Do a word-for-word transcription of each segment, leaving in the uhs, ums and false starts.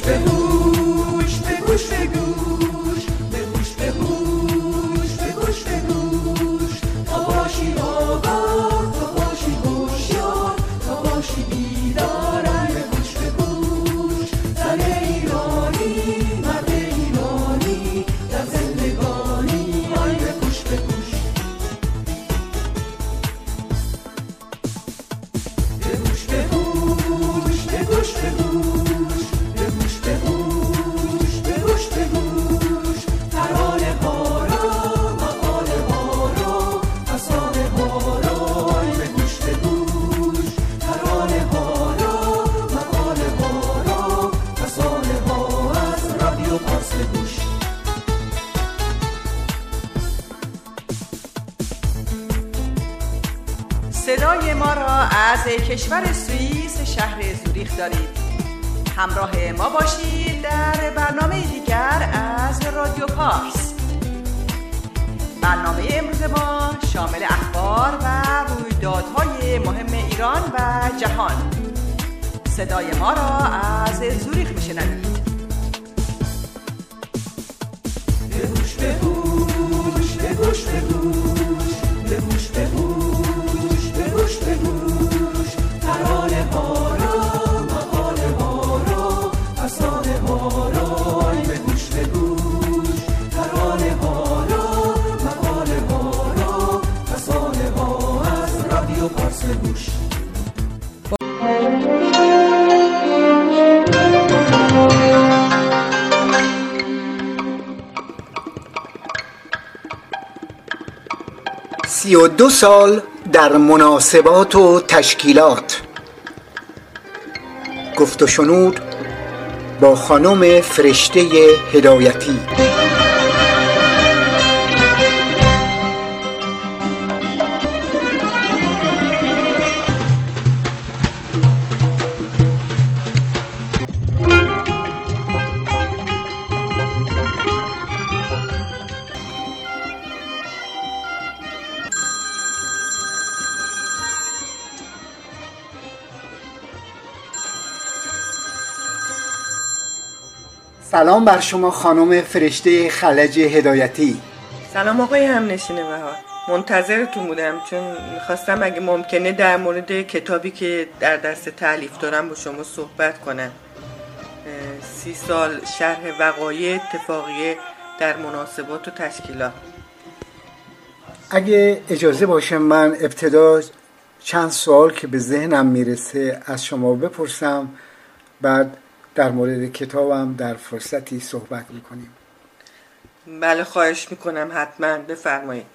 به گوش، به گوش به گوش، به گوش به گوش، به گوش به گوش، تا باشی آگاه، تا باشی هوشیار، تا باشی بیدار، به گوش به گوش. زن ایرانی، مرد ایرانی، در زندگانی، آی به گوش به گوش. به گوش به گوش، به گوش به گوش، به گوش به گوش، به گوش به گوش، ترانه ها را، مقاله ها را، فسانه ها را، به گوش به گوش، ترانه ها را، مقاله ها را، فسانه ها از رادیو پارس گوش. صدای ما را از کشور سوئیس شهر زوریخ دارید. همراه ما باشید در برنامه دیگر از رادیو پارس. برنامه امروز ما شامل اخبار و رویدادهای مهم ایران و جهان. صدای ما را از زوریخ میشنوید. به گوش به گوش، به گوش به گوش، به گوش به گوش، به گوش به گوش، ترانه ها را، مقاله ها را، فسانه ها را، به گوش به گوش، ترانه ها را، مقاله ها را، فسانه ها از رادیو پارس گوش. سی و دو سال در مناسبات و تشکیلات. گفت و شنود با خانم فرشته هدایتی. سلام بر شما خانم فرشته خلج هدایتی. سلام آقای همنشین بهار، منتظرتون بودم چون میخواستم اگه ممکنه در مورد کتابی که در دست تألیف دارم با شما صحبت کنم. سی سال شرح وقایع اتفاقیه در مناسبات و تشکیلات. اگه اجازه باشه من ابتدا چند سوال که به ذهنم میرسه از شما بپرسم، بعد در مورد کتابم در فرصتی صحبت میکنیم. بله خواهش میکنم، حتما بفرمایید.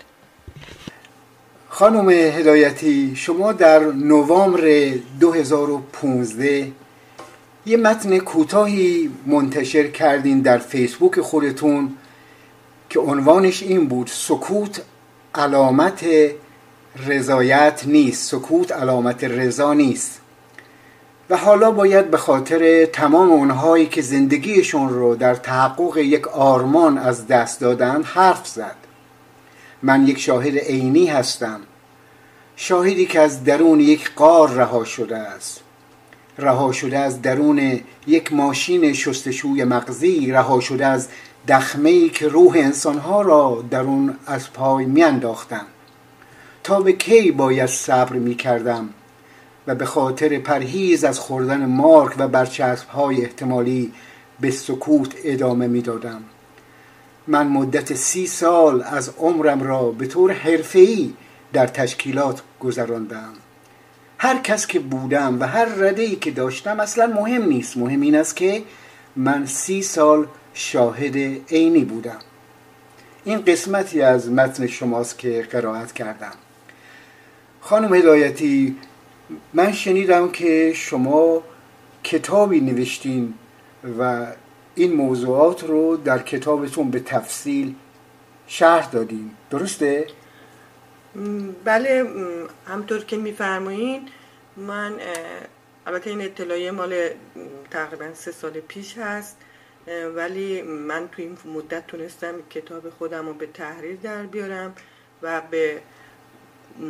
خانم هدایتی، شما در نوامبر دو هزار و پانزده یه متن کوتاهی منتشر کردین در فیسبوک خودتون که عنوانش این بود: سکوت علامت رضایت نیست، سکوت علامت رضا نیست. و حالا باید به خاطر تمام اونهایی که زندگیشون رو در تحقق یک آرمان از دست دادن حرف زد. من یک شاهد عینی هستم، شاهدی که از درون یک غار رها شده است، رها شده از درون یک ماشین شستشوی مغزی، رها شده از دخمه‌ای که روح انسانها را درون از پای میانداختند. تا به کی باید صبر میکردم و به خاطر پرهیز از خوردن مارک و برچسب‌های احتمالی به سکوت ادامه میدادم. من مدت سی سال از عمرم را به طور حرفه‌ای در تشکیلات گذراندم. هر کس که بودم و هر رده‌ای که داشتم اصلا مهم نیست، مهم این است که من سی سال شاهد عینی بودم. این قسمتی از متن شماست که قرائت کردم. خانم هدایتی، من شنیدم که شما کتابی نوشتین و این موضوعات رو در کتابتون به تفصیل شرح دادین، درسته؟ بله، همطور که میفرمایین. من البته این اطلاعیه مال تقریبا سه سال پیش هست، ولی من تو این مدت تونستم کتاب خودم رو به تحریر در بیارم و به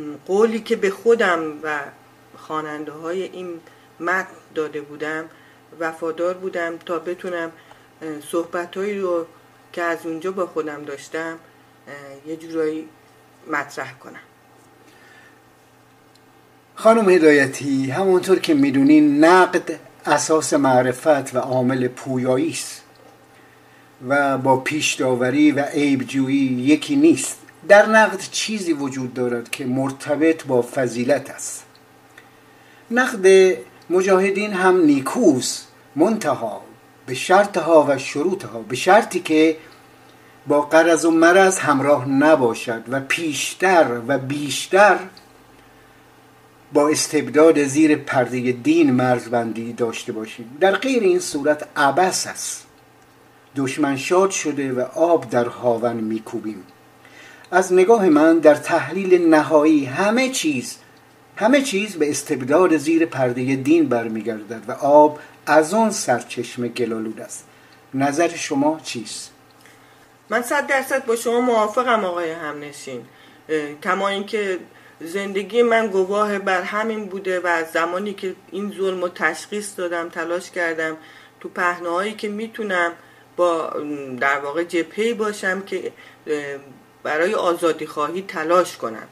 قولی که به خودم و خواننده های این متن داده بودم وفادار بودم تا بتونم صحبت‌هایی رو که از اونجا با خودم داشتم یه جورایی مطرح کنم. خانم هدایتی، همونطور که میدونین نقد اساس معرفت و عامل پویایی است و با پیش داوری و عیب‌جویی یکی نیست. در نقد چیزی وجود دارد که مرتبط با فضیلت است. نقد مجاهدین هم نیکوست، منتها به شرطها و شروطها، به شرطی که با غرض و مرض همراه نباشد و پیشتر و بیشتر با استبداد زیر پرده دین مرزبندی داشته باشیم. در غیر این صورت عبث است. دشمن شاد شده و آب در هاون میکوبیم. از نگاه من در تحلیل نهایی همه چیز همه چیز به استبداد زیر پرده دین برمیگردد و آب از آن سرچشمه گلالود است. نظر شما چیست؟ من صد درصد با شما موافقم آقای همنشین. کما اینکه زندگی من گواه بر همین بوده و از زمانی که این ظلم رو تشخیص دادم تلاش کردم تو پهنه‌هایی که میتونم با در واقع جبهه‌ای باشم که برای آزادی خواهی تلاش کنم.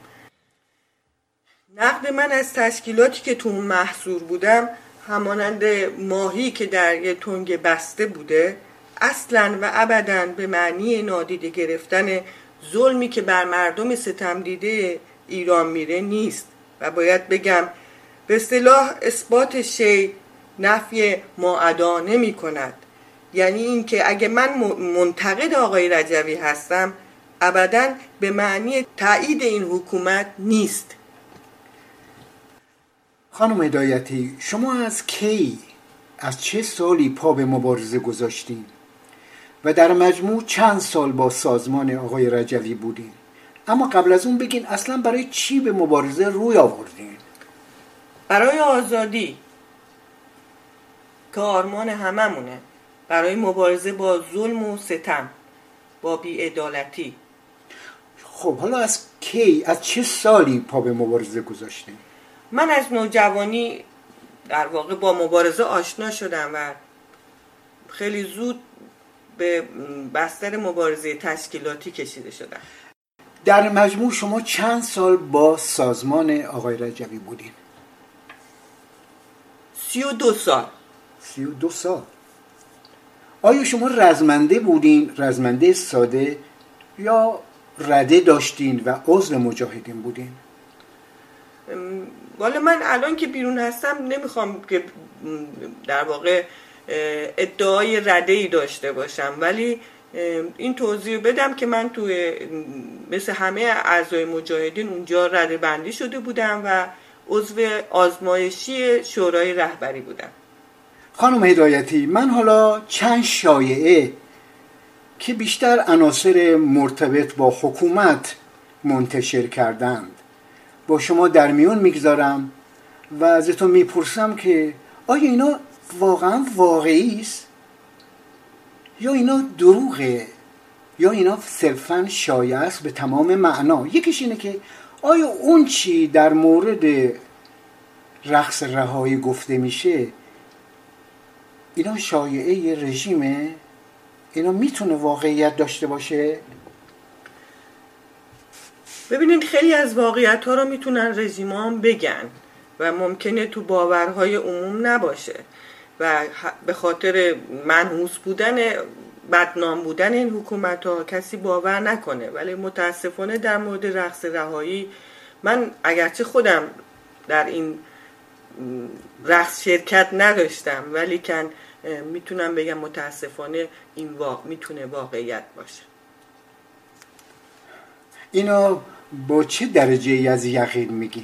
نقد من از تشکیلاتی که تو اون محصور بودم همانند ماهی که در یه تنگ بسته بوده، اصلاً و ابداً به معنی نادیده گرفتن ظلمی که بر مردم ستم دیده ایران میره نیست و باید بگم به اصطلاح اثبات شی نفی ما ادا نمی کند. یعنی این که اگه من منتقد آقای رجوی هستم ابداً به معنی تایید این حکومت نیست. خانم هدایتی، شما از کی از چه سالی پا به مبارزه گذاشتین و در مجموع چند سال با سازمان آقای رجوی بودین؟ اما قبل از اون بگین اصلا برای چی به مبارزه روی آوردین؟ برای آزادی که آرمان هممونه، برای مبارزه با ظلم و ستم، با بی‌عدالتی. خب حالا از کی، از چه سالی پا به مبارزه گذاشتین؟ من از نوجوانی در واقع با مبارزه آشنا شدم و خیلی زود به بستر مبارزه تشکیلاتی کشیده شدم. در مجموع شما چند سال با سازمان آقای رجوی بودین؟ سی و دو سال. سی و دو سال. آیا شما رزمنده بودین، رزمنده ساده، یا رده داشتین و عضو مجاهدین بودین؟ والا من الان که بیرون هستم نمیخوام که در واقع ادعای رده‌ای داشته باشم، ولی این توضیح بدم که من توی مثل همه اعضای مجاهدین اونجا رده بندی شده بودم و عضو آزمایشی شورای رهبری بودم. خانم هدایتی، من حالا چند شایعه که بیشتر عناصر مرتبط با حکومت منتشر کردند با شما در میون میگذارم و ازتون میپرسم که آیا اینا واقعا واقعی است یا اینا دروغه یا اینا صرفا شایعه است به تمام معنا. یکیش اینه که آیا اون چی در مورد رقص رهایی گفته میشه اینا شایعه رژیمه؟ اینا میتونه واقعیت داشته باشه؟ ببینید خیلی از واقعیت ها رو میتونن رژیمان بگن و ممکنه تو باورهای عموم نباشه و به خاطر منحوس بودن بدنام بودن این حکومت ها کسی باور نکنه. ولی متاسفانه در مورد رقص رهایی من اگرچه خودم در این رقص شرکت نداشتم ولی کن میتونم بگم متاسفانه این واقع میتونه واقعیت باشه. اینو با چه درجه ای از یقین میگین؟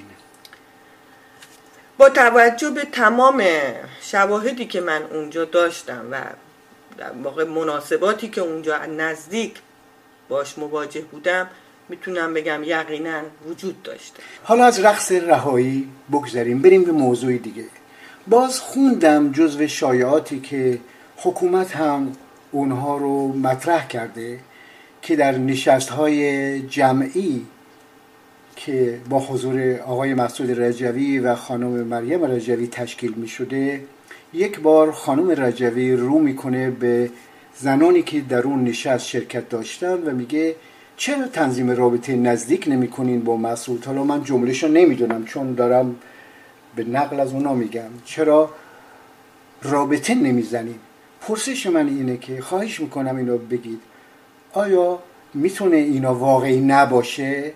با توجه به تمام شواهدی که من اونجا داشتم و در واقع مناسباتی که اونجا نزدیک باش مواجه بودم میتونم بگم یقینا وجود داشته. حالا از رقص رهایی بگذاریم بریم به موضوع دیگه. باز خوندم جزو شایعاتی که حکومت هم اونها رو مطرح کرده که در نشست‌های جمعی که با حضور آقای مسعود رجوی و خانم مریم رجوی تشکیل می شده یک بار خانم رجوی رو میکنه به زنانی که در اون نشست شرکت داشتن و میگه چرا تنظیم رابطه نزدیک نمی کنین با مسعود؟ حالا من جملهشو نمیدونم چون دارم به نقل از اونا میگم. چرا رابطه نمیزنین؟ پرسش من اینه که خواهش میکنم اینو بگید، آیا میتونه اینا واقعی نباشه؟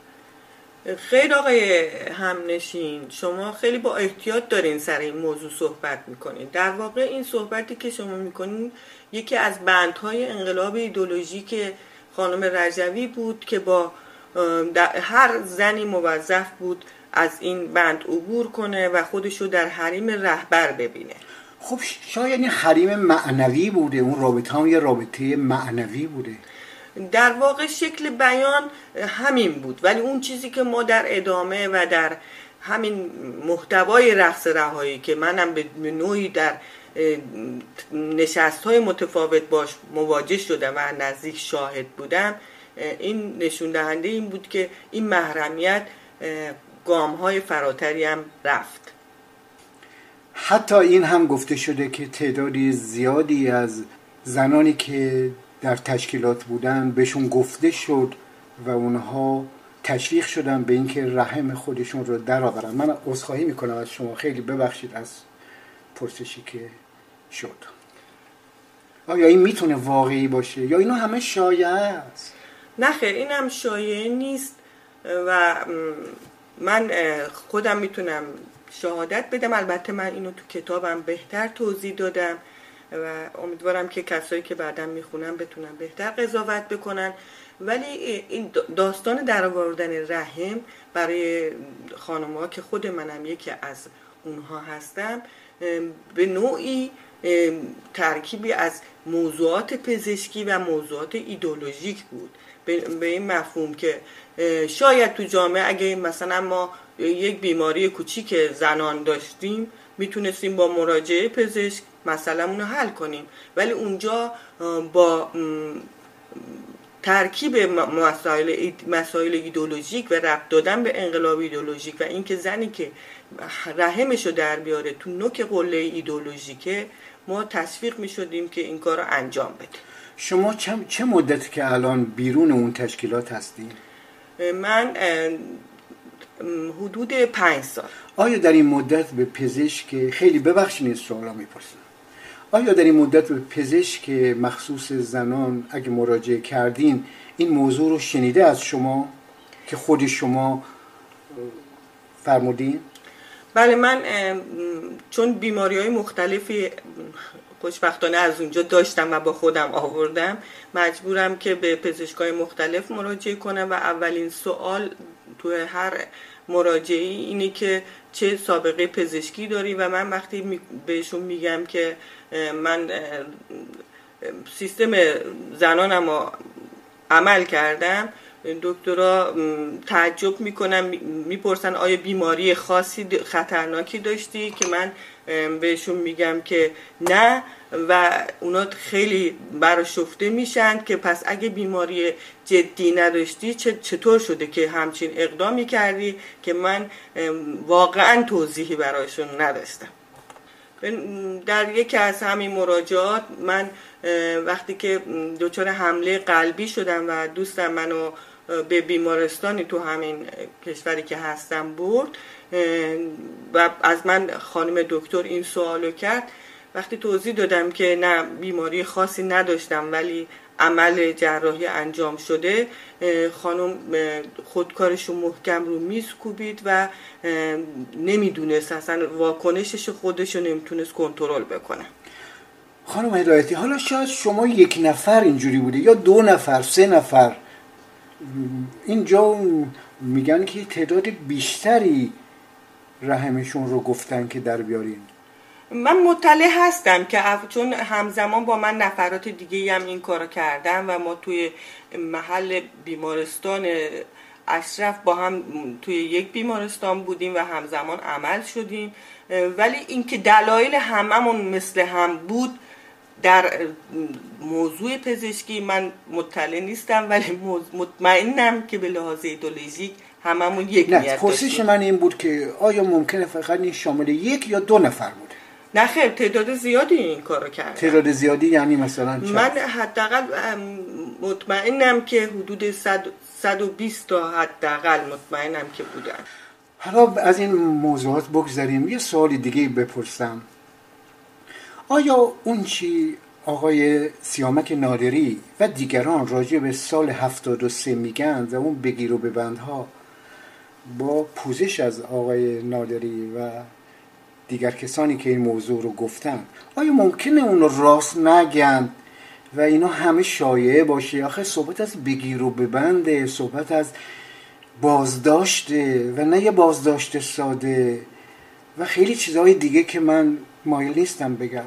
خیلی آقای همنشین، شما خیلی با احتیاط دارین سر این موضوع صحبت میکنین. در واقع این صحبتی که شما میکنین یکی از بندهای انقلاب ایدئولوژیک خانم رجوی بود که با هر زنی موظف بود از این بند عبور کنه و خودشو در حریم رهبر ببینه. خب شاید این حریم معنوی بوده، اون رابطه هم یه رابطه معنوی بوده. در واقع شکل بیان همین بود، ولی اون چیزی که ما در ادامه و در همین محتوای رقص رهایی که منم به نوعی در نشست‌های متفاوت باش مواجه شدم و نزدیک شاهد بودم، این نشون دهنده این بود که این محرمیت گام‌های فراتری هم رفت. حتی این هم گفته شده که تعدادی زیادی از زنانی که در تشکیلات بودن بهشون گفته شد و اونها تشویق شدن به اینکه رحم خودشون رو در آورن. من عذرخواهی میکنم از شما، خیلی ببخشید از پرسشی که شد. آیا این میتونه واقعی باشه یا اینا همه شایعه است؟ نه خیر، این هم شایعه نیست و من خودم میتونم شهادت بدم. البته من اینو تو کتابم بهتر توضیح دادم و امیدوارم که کسایی که بعداً میخونن بتونن بهتر قضاوت بکنن. ولی این داستان درآوردن رحم برای خانم‌ها که خود منم یکی از اونها هستم، به نوعی ترکیبی از موضوعات پزشکی و موضوعات ایدئولوژیک بود، به این مفهوم که شاید تو جامعه اگه مثلا ما یک بیماری کوچیک زنان داشتیم میتونستیم با مراجعه پزشک مسئله‌مون رو حل کنیم، ولی اونجا با ترکیب مسائل مسائل ایدئولوژیک و ربط دادن به انقلاب ایدئولوژیک و اینکه زنی که رحمشو در بیاره تو نوک قله ایدئولوژیکه، ما تشویق میشدیم که این کار رو انجام بده. شما چه چه مدتی که الان بیرون اون تشکیلات هستین؟ من حدود پنج سال. آیا در این مدت به پزشک، خیلی ببخشید این سوالا میپرسم، آیا در این مدت به پزشک مخصوص زنان اگه مراجعه کردین این موضوع رو شنیده از شما که خود شما فرمودین؟ بله، من چون بیماری‌های مختلفی خوشبختانه از اونجا داشتم و با خودم آوردم، مجبورم که به پزشکای مختلف مراجعه کنم و اولین سوال تو هر مراجعه اینه که چه سابقه پزشکی داری و من وقتی بهشون میگم که من سیستم زنانم رو عمل کردم، دکترها تعجب میکنن، میپرسن آیا بیماری خاصی خطرناکی داشتی که من بهشون میگم که نه و اونا خیلی برآشفته میشن که پس اگه بیماری جدی نداشتی چطور شده که همچین اقدامی کردی که من واقعا توضیحی براشون نداشتم. در یکی از همین مراجعات من وقتی که دچار حمله قلبی شدم و دوستم منو به بیمارستانی تو همین کشوری که هستم برد و از من خانم دکتر این سوالو کرد، وقتی توضیح دادم که نه بیماری خاصی نداشتم ولی عمل جراحی انجام شده، خانم خودکارشو محکم رو میز کوبید و نمیدونست اصلا واکنشش خودشو نمیتونست کنترل بکنه. خانم هدایتی، حالا شاید شما یک نفر اینجوری بوده یا دو نفر، سه نفر، اینجا میگن که تعداد بیشتری رحمشون رو گفتن که در بیارین. من مطلع هستم که چون همزمان با من نفرات دیگه هم این کارو کردن و ما توی محل بیمارستان اشرف با هم توی یک بیمارستان بودیم و همزمان عمل شدیم، ولی اینکه دلایل هممون مثل هم بود در موضوع پزشکی من مطلع نیستم، ولی مطمئنم که به لحاظ ایدئولوژیک هممون یک نیت داشتیم. پرسش من این بود که آیا ممکنه فقط این شامل یک یا دو نفر بوده؟ نه خیر، تعداد زیادی این کارو کردن. تعداد زیادی یعنی مثلا چند؟ من حداقل مطمئنم که حدود صد و بیست تا حداقل مطمئنم که بودن. حالا از این موضوعات بگذاریم، یه سوال دیگه بپرسم. آیا اون چی آقای سیامک نادری و دیگران راجع به سال هفتاد و سه میگن و اون بگیر و ببندها با پوزش از آقای نادری و دیگر کسانی که این موضوع رو گفتن، آیا ممکنه اون رو راست نگن و اینا همه شایعه باشه؟ آخه صحبت از بگیر و ببنده، صحبت از بازداشته و نه یه بازداشت ساده و خیلی چیزهای دیگه که من مایل نیستم بگم.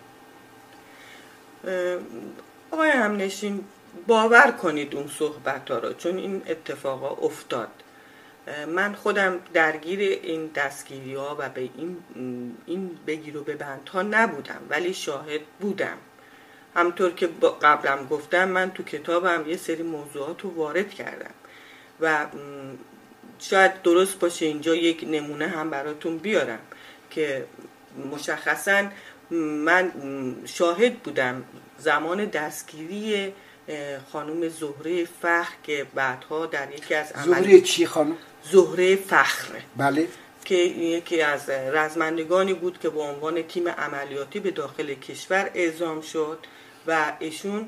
آقای همنشین، باور کنید اون صحبت ها رو، چون این اتفاقا افتاد. من خودم درگیر این دستگیری ها و به این این بگیر و ببند ها نبودم، ولی شاهد بودم. همطور که قبلم گفتم، من تو کتابم یه سری موضوعات رو وارد کردم و شاید درست باشه اینجا یک نمونه هم براتون بیارم که مشخصاً من شاهد بودم زمان دستگیری خانم زهره فخر که بعدها در یکی از زهره چی خانم؟ زهره فخر، بله، که یکی از رزمندگانی بود که به عنوان تیم عملیاتی به داخل کشور اعزام شد و ایشون،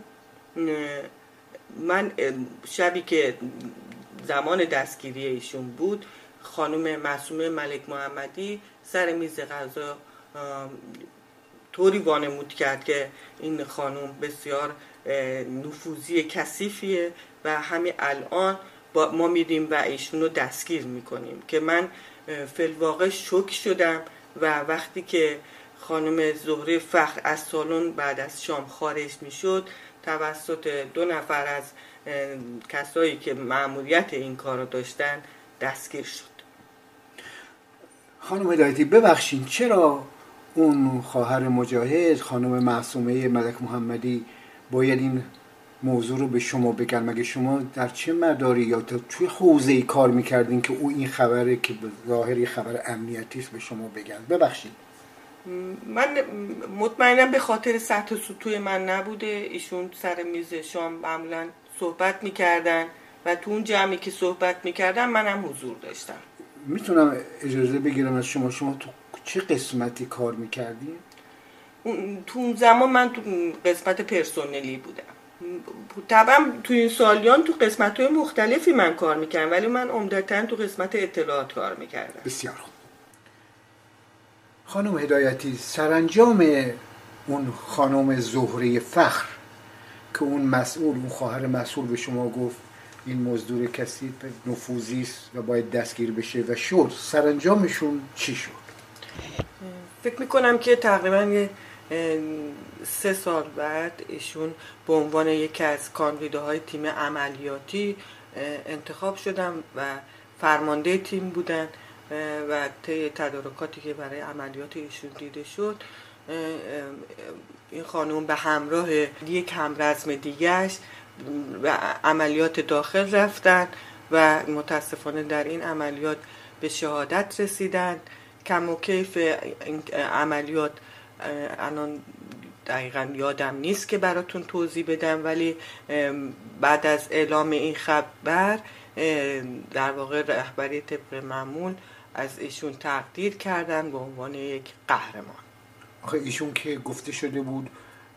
من شبی که زمان دستگیری ایشون بود، خانم معصومه ملک محمدی سر میز غذا طوری وانمود کرد که این خانم بسیار نفوذی کثیفیه و همین الان با ما میریم و ایشون رو دستگیر میکنیم، که من فی‌الواقع شوک شدم و وقتی که خانم زهره فخر از سالن بعد از شام خارج میشد توسط دو نفر از کسایی که مأموریت این کار رو داشتن دستگیر شد. خانم هدایتی ببخشین، چرا اون خواهر مجاهد خانم معصومه ملک محمدی باید این موضوع رو به شما بگن؟ مگه شما در چه مداری یا توی حوزه‌ای کار میکردین که او این خبره که ظاهری خبر امنیتی است به شما بگن؟ ببخشید. من مطمئنم به خاطر سطح سطوح من نبوده. ایشون سر میز شام معمولا صحبت میکردن و تو اون جمعی که صحبت میکردن منم حضور داشتم. میتونم اجازه بگیرم از شما، شما تو چه قسمتی کار میکردین؟ تو اون زمان من تو قسمت پرسنلی بودم. طبعا تو این سالیان تو قسمت‌های مختلفی من کار میکردم، ولی من عمدتاً تو قسمت اطلاعات کار میکردم. بسیار خوب. خانم هدایتی، سرانجام اون خانم زهره فخر که اون مسئول، اون خواهر مسئول به شما گفت این مزدور کثیف نفوذی است و باید دستگیر بشه و شد، سرانجامشون چی شد؟ فکر میکنم که تقریباً سه سال بعد ایشون به عنوان یکی از کاندیداهای تیم عملیاتی انتخاب شدن و فرمانده تیم بودن و طی تدارکاتی که برای عملیات ایشون دیده شد، این خانم به همراه یک همرزم دیگه‌اش و عملیات داخل رفتن و متاسفانه در این عملیات به شهادت رسیدن. کم و کیف این عملیات الان دقیقا یادم نیست که براتون توضیح بدم، ولی بعد از اعلام این خبر در واقع رهبری طبق معمول از ایشون تقدیر کردن به عنوان یک قهرمان. آخه ایشون که گفته شده بود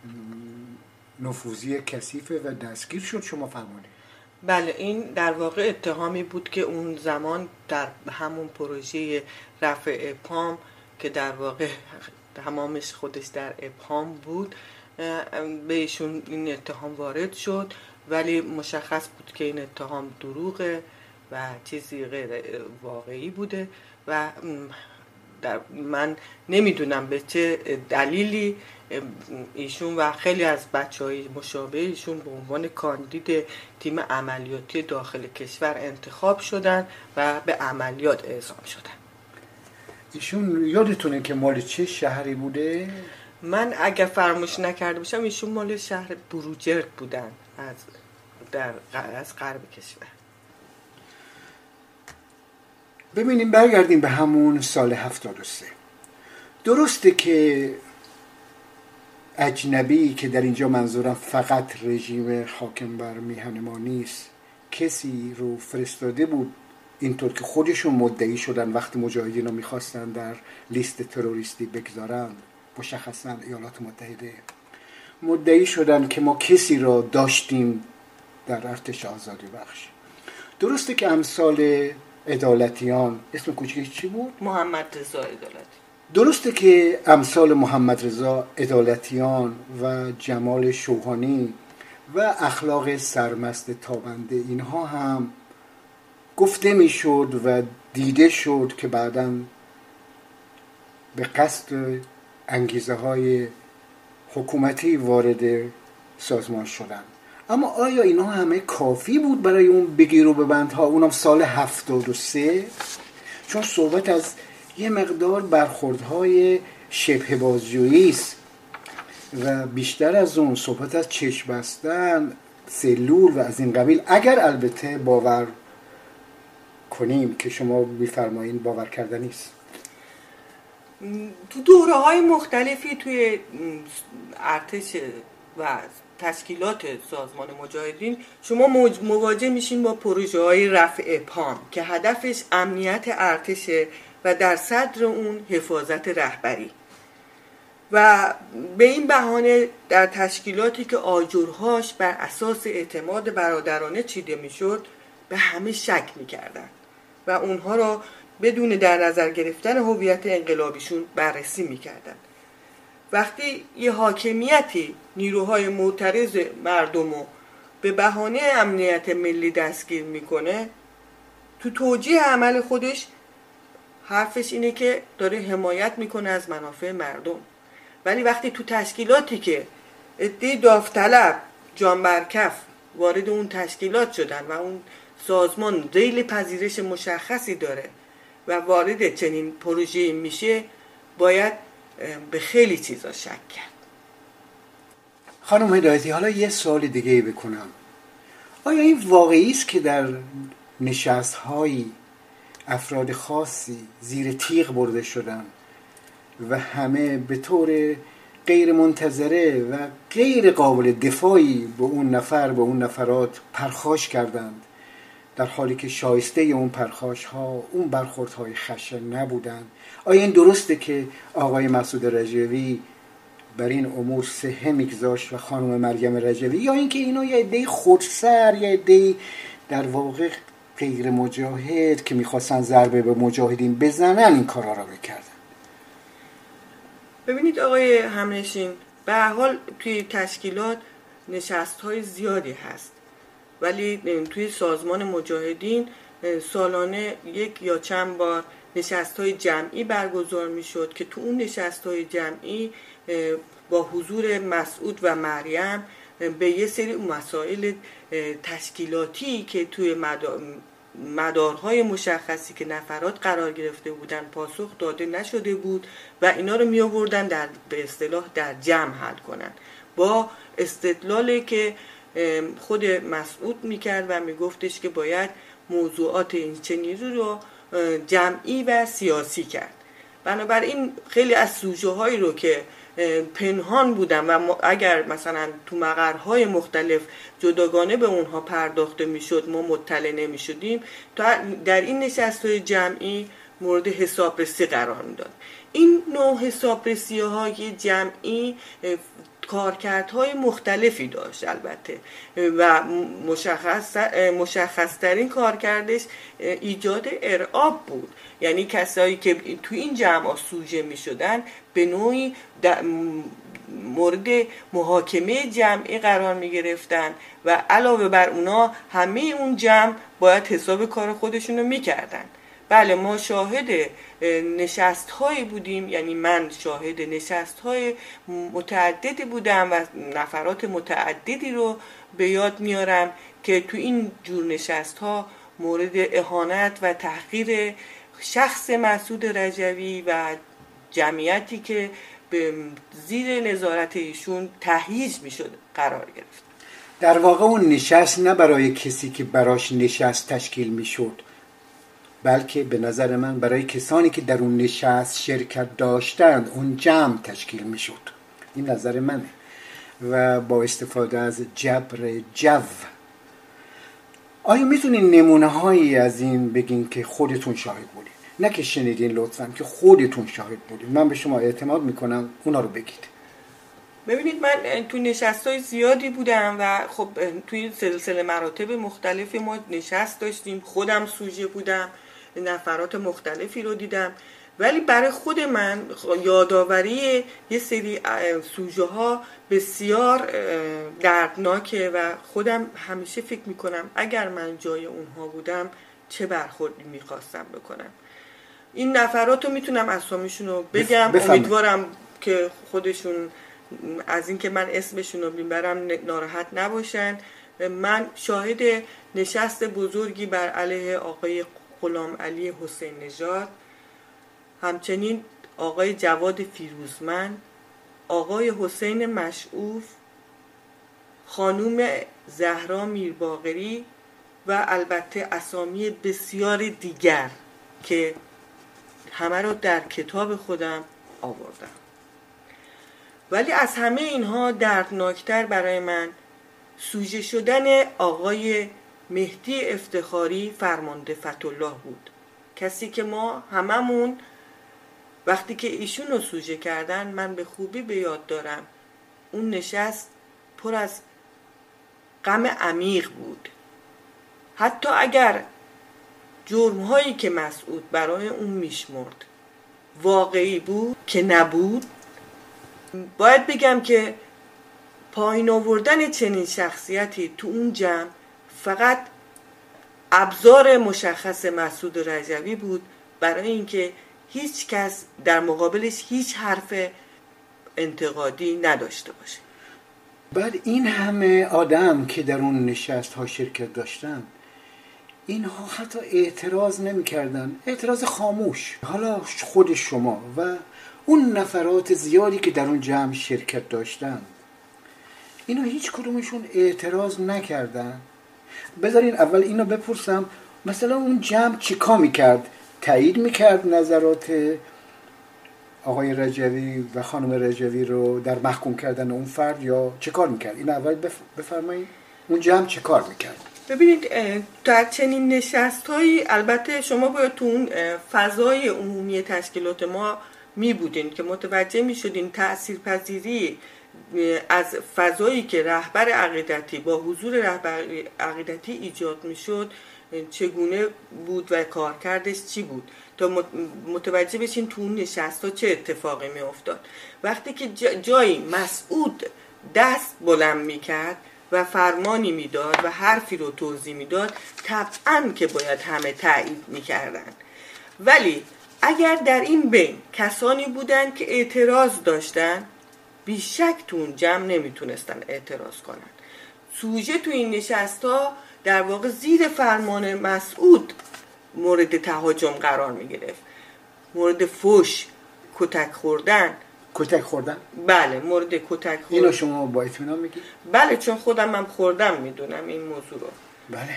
نفوذی کثیفه و دستگیر شد، شما فرمانید؟ بله، این در واقع اتهامی بود که اون زمان در همون پروژه رفع ابهام که در واقع تمامش خودش در ابهام بود، به ایشون این اتهام وارد شد، ولی مشخص بود که این اتهام دروغه و چیزی غیر واقعی بوده و در من نمیدونم به چه دلیلی ایشون و خیلی از بچهای مشابه ایشون به عنوان کاندید تیم عملیاتی داخل کشور انتخاب شدن و به عملیات اعزام شدن. ایشون یادتونه که مال چه شهری بوده؟ من اگر فراموش نکرده باشم ایشون مال شهر بروجرد بودن از در از غرب کشور. ببینیم برگردیم به همون سال هفتاد و سه. درسته که اجنبی، که در اینجا منظورم فقط رژیم حاکم بر میهن ما نیست، کسی رو فرستاده بود اینطور که خودشون مدعی شدن وقتی مجاهدین رو میخواستن در لیست تروریستی بگذارن، مشخصا ایالات متحده، مدعی شدن که ما کسی را داشتیم در ارتش آزادی بخش. درسته که امثال عدالتیان، اسم کوچیکش چی بود؟ محمد رضا عدالتی. درسته که امثال محمد رضا عدالتیان و جمال شوهانی و اخلاق سرمست تابنده، اینها هم گفته میشد و دیده شد که بعداً به قصد انگیزه های حکومتی وارد سازمان شدن. اما آیا اینها همه کافی بود برای اون بگیر و ببندها، اونم سال هفتاد و سه؟ چون صحبت از یه مقدار برخوردهای شبه بازجویی است و بیشتر از اون صحبت از چشم بستن، سلول و از این قبیل. اگر البته باور کنیم که شما میفرمایین باور کردنی است. تو دوره های مختلفی توی ارتش و تشکیلات سازمان مجاهدین شما مواجه میشین با پروژه های رفع ابهام که هدفش امنیت ارتشه و در صدر اون حفاظت رهبری، و به این بهانه در تشکیلاتی که آجرهاش بر اساس اعتماد برادرانه چیده میشد به همه شک میکردن و اونها را بدون در نظر گرفتن هویت انقلابیشون بررسی میکردن. وقتی یه حاکمیتی نیروهای معترض مردمو به بهانه امنیت ملی دستگیر میکنه، تو توجیه عمل خودش حرفش اینه که داره حمایت میکنه از منافع مردم. ولی وقتی تو تشکیلاتی که عده داوطلب جان بر کف وارد اون تشکیلات شدن و اون سازمان ذیل پذیرش مشخصی داره و وارد چنین پروژه‌ای میشه، باید به خیلی چیزا شک کرد. خانم هدایتی، حالا یه سوال دیگه بکنم. آیا این واقعی است که در نشست‌های افراد خاصی زیر تیغ برده شدن و همه به طور غیر منتظره و غیر قابل دفاعی به اون نفر به اون نفرات پرخاش کردند، در حالی که شایسته اون پرخاش ها اون برخورد های خشن نبودند؟ آیا این درسته که آقای مسعود رجوی بر این امور صحه میگذاشت و خانم مریم رجوی، یا اینکه اینا یه عده خودسر، یه عده در واقع غیر مجاهد که میخواستن ضربه به مجاهدین بزنن این کارا را بکردن؟ ببینید آقای همنشین، به هر حال توی تشکیلات نشست‌های زیادی هست، ولی توی سازمان مجاهدین سالانه یک یا چند بار نشست‌های جمعی برگزار می‌شد که تو اون نشست‌های جمعی با حضور مسعود و مریم به یه سری مسائل تشکیلاتی که توی مدارهای مشخصی که نفرات قرار گرفته بودن پاسخ داده نشده بود و اینا رو می آوردن در به اصطلاح در جمع حل کنن، با استدلالی که خود مسعود میکرد و میگفتش که باید موضوعات این چنینی رو جمعی و سیاسی کرد. بنابراین خیلی از سوژه هایی رو که پنهان بودن و اگر مثلا تو مقرهای مختلف جداگانه به اونها پرداخته میشد ما مطلع نمیشدیم، در این نشست‌های جمعی مورد حسابرسی قرار میداد. این نوع حسابرسی های جمعی کارکردهای مختلفی داشت البته و مشخص مشخص ترین کارکردش ایجاد ارعاب بود، یعنی کسایی که تو این جمع سوژه می شدن به نوعی مورد محاکمه جمعی قرار می گرفتن و علاوه بر اونا همه اون جمع باید حساب کار خودشونو می کردن. بله، ما شاهد نشست هایی بودیم، یعنی من شاهد نشست های متعددی بودم و نفرات متعددی رو به یاد میارم که تو این جور نشست ها مورد اهانت و تحقیر شخص مسعود رجوی و جمعیتی که به زیر نظارت ایشون تهییج میشد قرار گرفت. در واقع اون نشست نه برای کسی که براش نشست تشکیل میشد، بلکه به نظر من برای کسانی که در اون نشست شرکت داشتند اون جمع تشکیل می شد. این نظر منه. و با استفاده از جبر جو. آیا میتونین نمونه هایی از این بگین که خودتون شاهد بودین؟ نه که شنیدین لطفاً، که خودتون شاهد بودین. من به شما اعتماد میکنم اونا رو بگید. ببینید من تو نشست‌های زیادی بودم و خب توی سلسله مراتب مختلفی ما نشست داشتیم. خودم سوژه بودم، نفرات مختلفی رو دیدم، ولی برای خود من یادآوری یه سری سوژه ها بسیار دردناکه و خودم همیشه فکر میکنم اگر من جای اونها بودم چه برخوردی میخواستم بکنم. این نفرات رو میتونم اسامیشون رو بگم، بفهم. امیدوارم که خودشون از این که من اسمشون رو میبرم ناراحت نباشن. من شاهد نشست بزرگی بر علیه آقای غلام علی حسین نژاد، همچنین آقای جواد فیروزمند، آقای حسین مشعوف، خانوم زهرا میرباقری و البته اسامی بسیار دیگر که همه رو در کتاب خودم آوردم. ولی از همه اینها دردناکتر برای من سوژه شدن آقای مهدی افتخاری فرمانده فتح‌الله بود. کسی که ما هممون وقتی که ایشون رو سوژه کردن، من به خوبی به یاد دارم اون نشست پر از غم عمیق بود. حتی اگر جرم‌هایی که مسعود برای اون میشمرد واقعی بود که نبود، باید بگم که پایین آوردن چنین شخصیتی تو اون جمع فقط ابزار مشخص مسعود رجوی بود برای اینکه هیچ کس در مقابلش هیچ حرف انتقادی نداشته باشه. بعد این همه آدم که در اون نشست ها شرکت داشتن، اینها حتی اعتراض نمی کردن، اعتراض خاموش. حالا خود شما و اون نفرات زیادی که در اون جمع شرکت داشتن، اینا هیچ کدومشون اعتراض نکردن. بذارین اول اینو بپرسم، مثلا اون جمع چیکار میکرد؟ تایید میکرد نظرات آقای رجوی و خانم رجوی رو در محکوم کردن اون فرد، یا چه کار میکرد؟ این اول بفرمایید اون جمع چه کار میکرد؟ ببینید در چنین نشست هایی البته شما باید تو اون فضای عمومی تشکیلات ما می بودین که متوجه می شدین تأثیرپذیری از فضایی که رهبر عقیدتی با حضور رهبر عقیدتی ایجاد می شد چگونه بود و کارکردش چی بود، تا متوجه بشین تو اون نشست ها چه اتفاقی می افتاد. وقتی که جایی مسعود دست بلند می کرد و فرمانی می داد و حرفی رو توضیح می داد، طبعاً که باید همه تایید می کردن. ولی اگر در این بین کسانی بودن که اعتراض داشتن، بیشک تو اون جمع نمیتونستن اعتراض کنن. سوژه تو این نشستا در واقع زیر فرمان مسعود مورد تهاجم قرار میگرفت. مورد فوش، کتک خوردن. کتک خوردن؟ بله، مورد کتک خوردن. اینو شما با اطمینان میگید؟ بله، چون خودم هم خوردم، میدونم این موضوع رو. بله.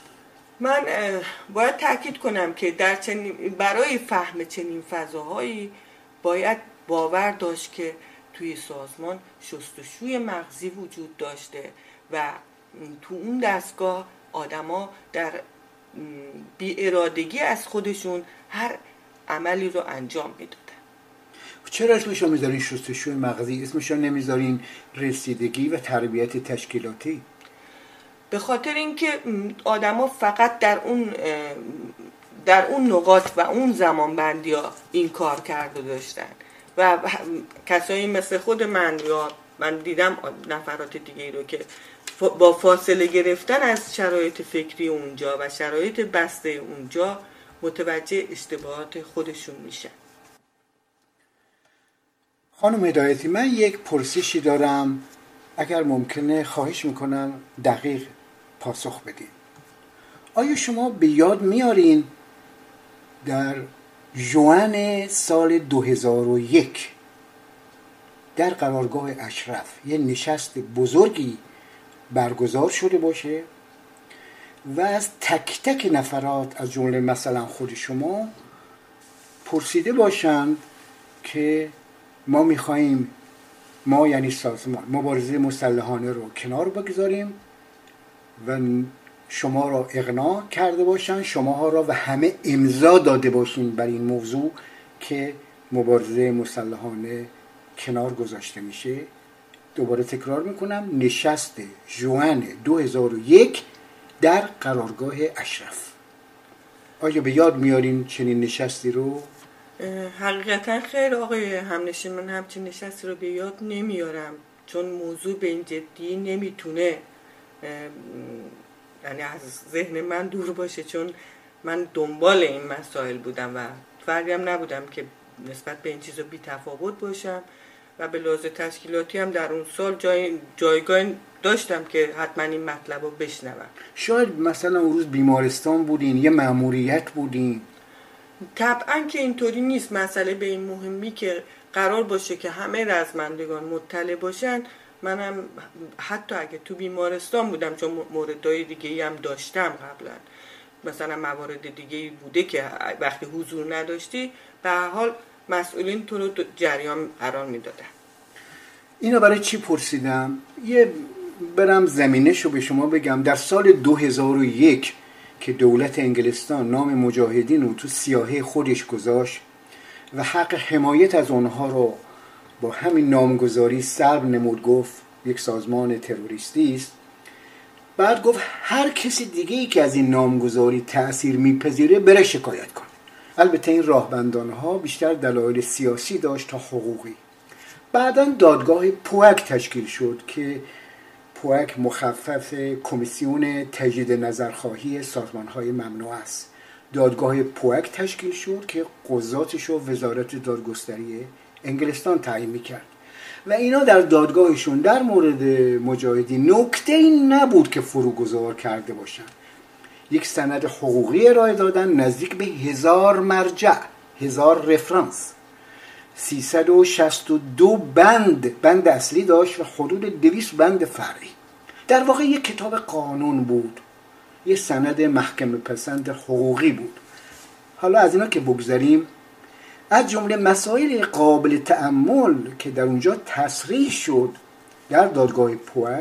من باید تاکید کنم که در چنین برای فهم چنین فضاهایی باید باور داشت که توی سازمان شستشوی مغزی وجود داشته و تو اون دستگاه آدما در بی ارادگی از خودشون هر عملی رو انجام میدادن. چرا اسمش رو میذارین شستشوی مغزی؟ اسمش رو نمیذارین رسیدگی و تربیت تشکیلاتی؟ به خاطر اینکه آدما فقط در اون در اون نقاط و اون زمان بندی ها این کار کرده داشتن و کسایی مثل خود من یا من دیدم نفرات دیگه رو که با فاصله گرفتن از شرایط فکری اونجا و شرایط بسته اونجا متوجه اشتباهات خودشون میشن. خانم هدایتی، من یک پرسشی دارم، اگر ممکنه خواهش میکنم دقیق پاسخ بدین. آیا شما به یاد میارین در ژوئن سال دو هزار و یک در قرارگاه اشرف یه نشست بزرگی برگزار شده باشه و از تک تک نفرات از جمله مثلا خود شما پرسیده باشند که ما میخواییم، ما یعنی سازمان، مبارزه مسلحانه رو کنار بگذاریم و شما را اقناع کرده باشن، شماها را و همه امضا داده باشین بر این موضوع که مبارزه مسلحانه کنار گذاشته میشه. دوباره تکرار میکنم، نشست ژوئن دو هزار و یک در قرارگاه اشرف. آیا به یاد میارین چنین نشستی رو؟ حقیقتا خیر آقای همنشین، من همچین نشستی رو به یاد نمیارم، چون موضوع به این جدی نمیتونه یعنی از ذهن من دور باشه، چون من دنبال این مسائل بودم و فردی هم نبودم که نسبت به این چیزا بی تفاوت باشم و به لحاظ تشکیلاتی هم در اون سال جای جایگاه داشتم که حتما این مطلب رو بشنوم. شاید مثلا اون روز بیمارستان بودین، یه مأموریت بودین؟ طبعا که اینطوری نیست. مسئله به این مهمی که قرار باشه که همه رزمندگان مطلع باشن، منم حتی اگه تو بیمارستان بودم، چون موردهای دیگه‌ای هم داشتم قبلا، مثلا موارد دیگه‌ای بوده که وقتی حضور نداشتی به هر حال مسئولین تو رو جریان قرار میدادن. اینو برای چی پرسیدم؟ یه برم زمینه‌شو به شما بگم. در سال دو هزار و یک که دولت انگلستان نام مجاهدین رو تو سیاهه خودش گذاشت و حق حمایت از اونها رو با همین نامگذاری سلب نمود، گفت یک سازمان تروریستی است. بعد گفت هر کسی دیگه‌ای که از این نامگذاری تأثیر میپذیره بره شکایت کنه. البته این راهبندانها بیشتر دلایل سیاسی داشت تا حقوقی. بعداً دادگاه پوک تشکیل شد که پوک مخفف کمیسیون تجدید نظرخواهی سازمان‌های ممنوع است. دادگاه پوک تشکیل شد که قضاتش رو وزارت دادگستری انگلستان تعیین می‌کرد و اینا در دادگاهشون در مورد مجاهدین نکته‌ای نبود که فروگذار کرده باشن. یک سند حقوقی ارائه دادن نزدیک به هزار مرجع، هزار رفرانس، سیصد و شصت و دو بند بند اصلی داشت و حدود دویست بند فرعی. در واقع یک کتاب قانون بود، یک سند محکمه پسند حقوقی بود. حالا از اینا که بگذاریم، از جمله مسائل قابل تأمل که در اونجا تصریح شد در دادگاه پوک،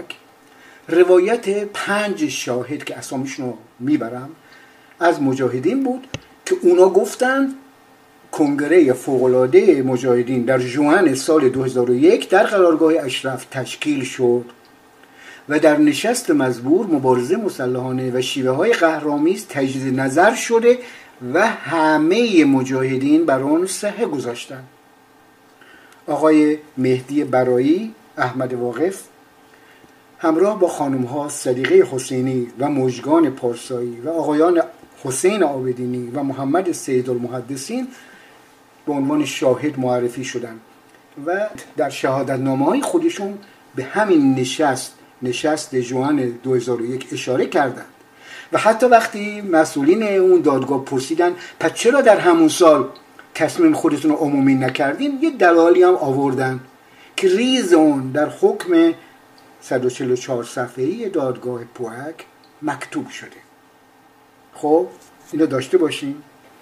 روایت پنج شاهد که اسامیشون رو میبرم از مجاهدین بود که اونا گفتند کنگره فوق‌العاده مجاهدین در ژوئن سال دو هزار و یک در قرارگاه اشرف تشکیل شد و در نشست مزبور مبارزه مسلحانه و شیوه های قهرآمیز تجدید نظر شده و همه مجاهدین بر آن صحه گذاشتند. آقای مهدی برایی، احمد واقف همراه با خانم‌ها صدیقه حسینی و مژگان پارسایی و آقایان حسین عابدینی و محمد سیدالمحدثین به عنوان شاهد معرفی شدند و در شهادتنامه‌های خودشون به همین نشست نشست ژوئن دو هزار و یک اشاره کردند و حتی وقتی مسئولین اون دادگاه پرسیدن پس چرا در همون سال تصمیم خودتون رو عمومی نکردین، یه دلالی هم آوردن که ریز اون در حکم صد و چهل و چهار صفحه‌ای دادگاه پوک مکتوب شده. خب اینو داشته باشین.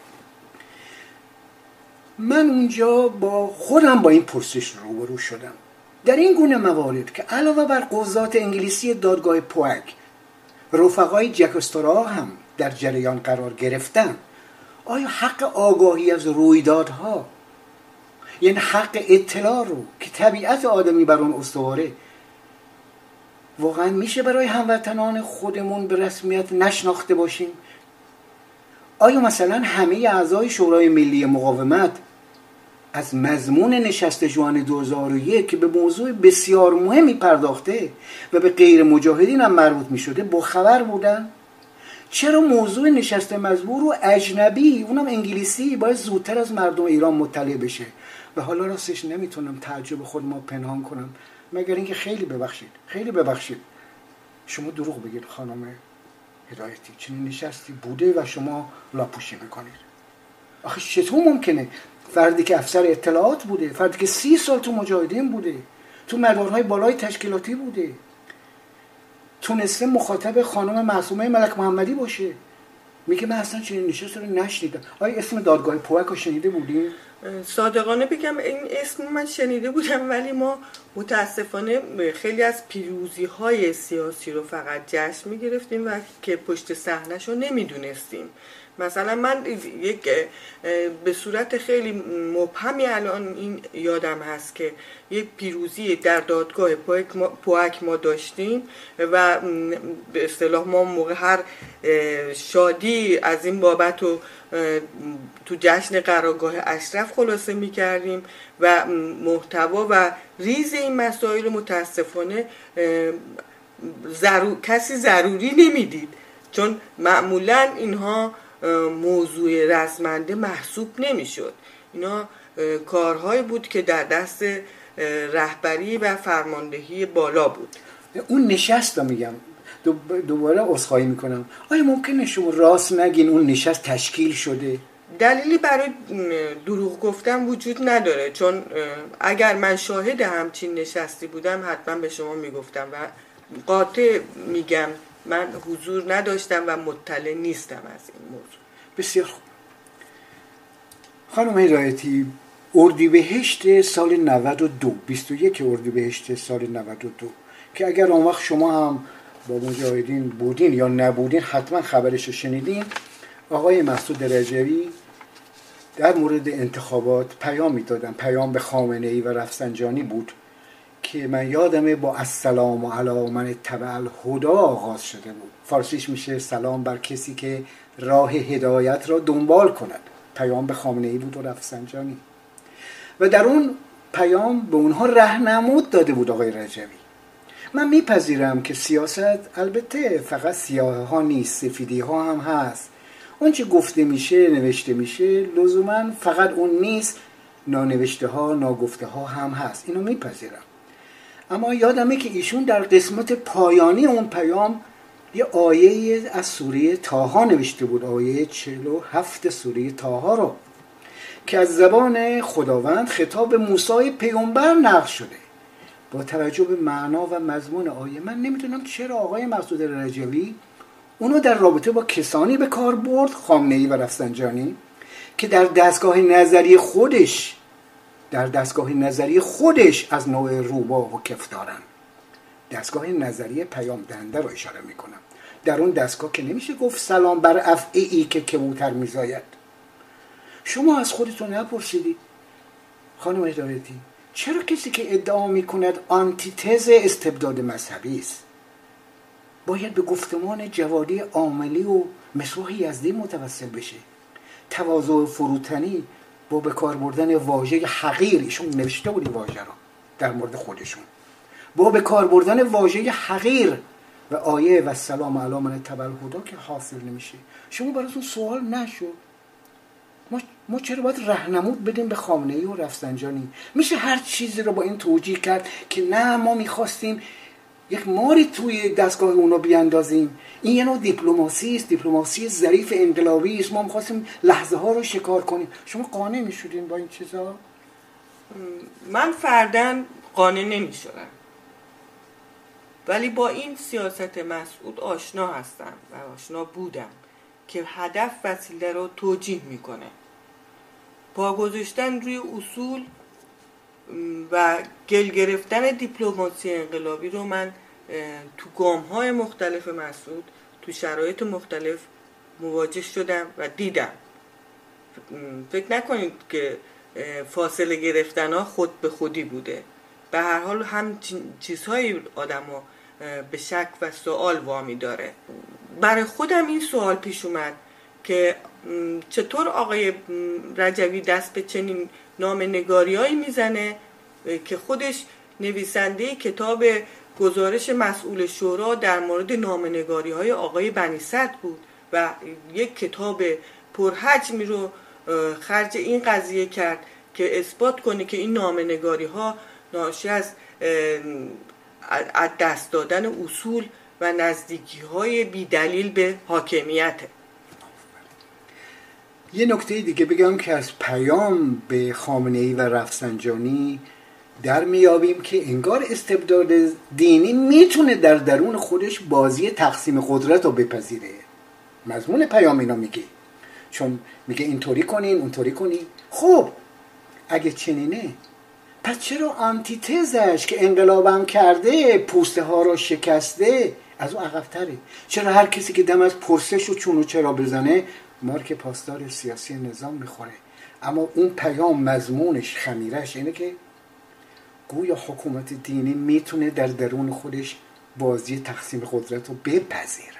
من اونجا با خودم با این پرسش روبرو شدم. در این گونه موارد که علاوه بر قضات انگلیسی دادگاه پوک، رفقای جک استرا هم در جریان قرار گرفتن، آیا حق آگاهی از رویدادها، یعنی حق اطلاع رو که طبیعت آدمی بر اون استواره، واقعا میشه برای هموطنان خودمون به رسمیت نشناخته باشیم؟ آیا مثلا همه اعضای شورای ملی مقاومت از مضمون نشست ژوئن دو هزار و یک که به موضوع بسیار مهمی پرداخته و به غیر مجاهدین هم مربوط می شده با خبر بودن؟ چرا موضوع نشست مزبور و اجنبی، اونم انگلیسی، باید زودتر از مردم ایران مطلع بشه؟ و حالا راستش نمیتونم تعجب خود ما پنهان کنم، مگر اینکه خیلی ببخشید خیلی ببخشید شما دروغ بگید خانم هدایتی، چنین نشستی بوده و شما لاپوشی میکنید. آخه چطور ممکنه فردی که افسر اطلاعات بوده، فردی که سی سال تو مجاهدین بوده، تو مدارهای بالای تشکیلاتی بوده، تونسته مخاطب خانم معصومه ملک محمدی باشه. میگه من اصلا چنین نشست رو نشنیدم. آیا اسم دادگاه پوک رو شنیده بودیم؟ صادقانه بگم این اسم من شنیده بودم، ولی ما متاسفانه خیلی از پیروزی های سیاسی رو فقط جشن میگرفتیم و که پشت صحنه‌ش رو نمیدونستیم. مثلا من یک به صورت خیلی مبهمی الان این یادم هست که یک پیروزی در دادگاه پوک ما داشتیم و به اصطلاح ما موقع هر شادی از این بابت رو تو جشن قرارگاه اشرف خلاصه می کردیم و محتوا و ریز این مسائل متاسفانه ضرور... کسی ضروری نمیدید، چون معمولا اینها موضوع رسمنده محسوب نمیشد. اینا کارهایی بود که در دست رهبری و فرماندهی بالا بود. اون نشست رو میگم دوباره عذرخواهی میکنم، آیا ممکنه شما راست نگین اون نشست تشکیل شده؟ دلیلی برای دروغ گفتن وجود نداره، چون اگر من شاهد همچین نشستی بودم حتما به شما میگفتم و قاطع میگم من حضور نداشتم و مطلع نیستم از این موضوع. بسیار خوب. خانم هدایتی، اردیبهشت سال نود و دو، بیست و یک اردیبهشت سال نود و دو که اگر اون وقت شما هم با مجاهدین بودین یا نبودین حتما خبرش رو شنیدین، آقای مسعود رجوی در مورد انتخابات پیام میدادن. پیام به خامنه‌ای و رفسنجانی بود که من یادمه با السلام علی من اتبع الهدی آغاز شده بود. فارسیش میشه سلام بر کسی که راه هدایت را دنبال کند. پیام به خامنه‌ای بود و رفسنجانی و در اون پیام به اونها راهنمود داده بود آقای رجوی. من میپذیرم که سیاست البته فقط سیاه ها نیست، سفیدی ها هم هست. اون چه گفته میشه نوشته میشه لزوما فقط اون نیست، نانوشته ها ناگفته ها هم هست، اینو میپذیرم. اما یادمه که ایشون در قسمت پایانی اون پیام یه آیه از سوره طه نوشته بود، آیه چهل و هفت سوره طه رو که از زبان خداوند خطاب موسی پیامبر نقل شده. با توجه به معنا و مضمون آیه من نمیدونم چرا آقای مسعود رجوی اونو در رابطه با کسانی به کار برد، خامنه‌ای و رفسنجانی، که در دستگاه نظری خودش در دستگاه نظری خودش از نوع روبا و کف دارن. دستگاه نظری پیام دهنده رو اشاره میکنم. در اون دستگاه که نمیشه گفت سلام بر افعی که کبوتر میزاید. شما از خودتون نپرسیدید خانم هدایتی چرا کسی که ادعا میکند آنتیتز استبداد مذهبی است باید به گفتمان جوادی عاملی و مصباح یزدی متوسل بشه؟ تواضع فروتنی با به کار بردن واژه حقیر، ایشون نوشته بود واژه رو در مورد خودشون، با به کار بردن واژه حقیر و آیه و سلام علی من اتبع الهدی که حاصل نمیشه. شما براتون سوال نشد ما ما چرا باید راهنمود بدیم به خامنه‌ای و رفسنجانی؟ میشه هر چیزی رو با این توجیه کرد که نه ما میخواستیم یک ماری توی دستگاه اونا بیاندازیم. این یه نوع دیپلماسی است، دیپلماسی ظریف انقلابی است، ما میخواستیم لحظه ها رو شکار کنیم. شما قانع میشدین با این چیزا؟ من فرداً قانع نمیشدم، ولی با این سیاست مسعود آشنا هستم و آشنا بودم که هدف وسیله رو توجیه میکنه. پا گذاشتن روی اصول و گل گرفتن دیپلماسی انقلابی رو من تو گام‌های مختلف مسعود تو شرایط مختلف مواجه شدم و دیدم. فکر نکنید که فاصله گرفتن‌ها خود به خودی بوده. به هر حال هم چیزهایی آدمو به شک و سوال وامی داره. برای خودم این سوال پیش اومد که چطور آقای رجوی دست به چنین نامه‌نگاری‌هایی میزنه که خودش نویسنده کتاب گزارش مسئول شورا در مورد نامه‌نگاری‌های آقای بنی صدر بود و یک کتاب پرحجمی رو خرج این قضیه کرد که اثبات کنه که این نامه‌نگاری‌ها ناشی از از دست دادن اصول و نزدیکی‌های بی‌دلیل به حاکمیته. یه نکته دیگه بگم که از پیام به خامنه‌ای و رفسنجانی در میابیم که انگار استبداد دینی میتونه در درون خودش بازی تقسیم قدرت رو بپذیره. مضمون پیام اینا میگه، چون میگه اینطوری کنین اونطوری کنین. خب اگه چنینه پس چرا آنتیتزش که انقلابم کرده، پوسته ها رو شکسته، از اون عقب‌تره؟ چرا هر کسی که دم از پرسش و چون و چرا بزنه مارک پاسدار سیاسی نظام میخوره؟ اما اون پیام مضمونش خمیرش اینه که گویا حکومت دینی میتونه در درون خودش بازی تقسیم قدرت رو بپذیرد.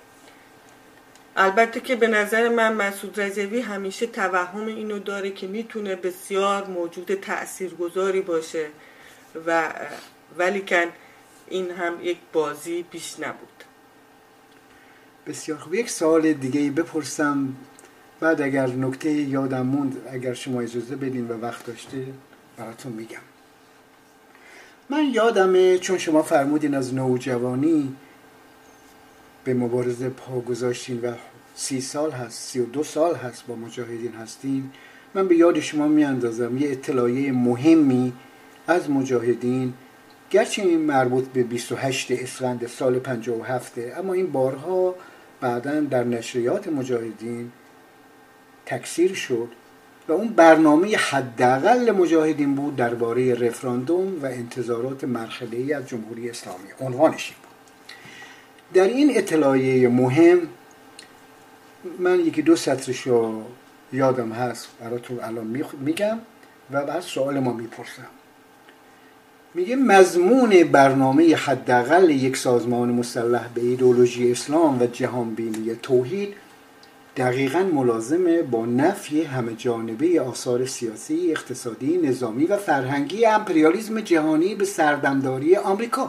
البته که به نظر من مسعود رجوی همیشه توهم اینو داره که میتونه بسیار موجود تأثیرگذاری باشه و ولیکن این هم یک بازی بیش نبود. بسیار خوب. یک سوال دیگه بپرسم، بعد اگر نکته یادم موند اگر شما اجازه بدین و وقت داشته براتون میگم. من یادمه چون شما فرمودین از نوجوانی به مبارزه پا گذاشتین و سی سال هست، سی و دو سال هست با مجاهدین هستین، من به یاد شما میاندازم یه اطلاعیه مهمی از مجاهدین، گرچه این مربوط به بیست و هشت اسفند سال پنجاه و هفت، اما این بارها بعداً در نشریات مجاهدین تکثیر شد و اون برنامه حداقل مجاهدین بود درباره رفراندوم و انتظارات مرحله‌ای از جمهوری اسلامی. عنوانش بود. در این اطلاعیه مهم من یکی دو سطرشو یادم هست براتون الان میگم و بعد سوال ما میپرسم. میگه مضمون برنامه حداقل یک سازمان مسلح به ایدئولوژی اسلام و جهانبینی توحید دقیقاً ملازمه با نفی همه جانبه آثار سیاسی، اقتصادی، نظامی و فرهنگی امپریالیسم جهانی به سردمداری آمریکا.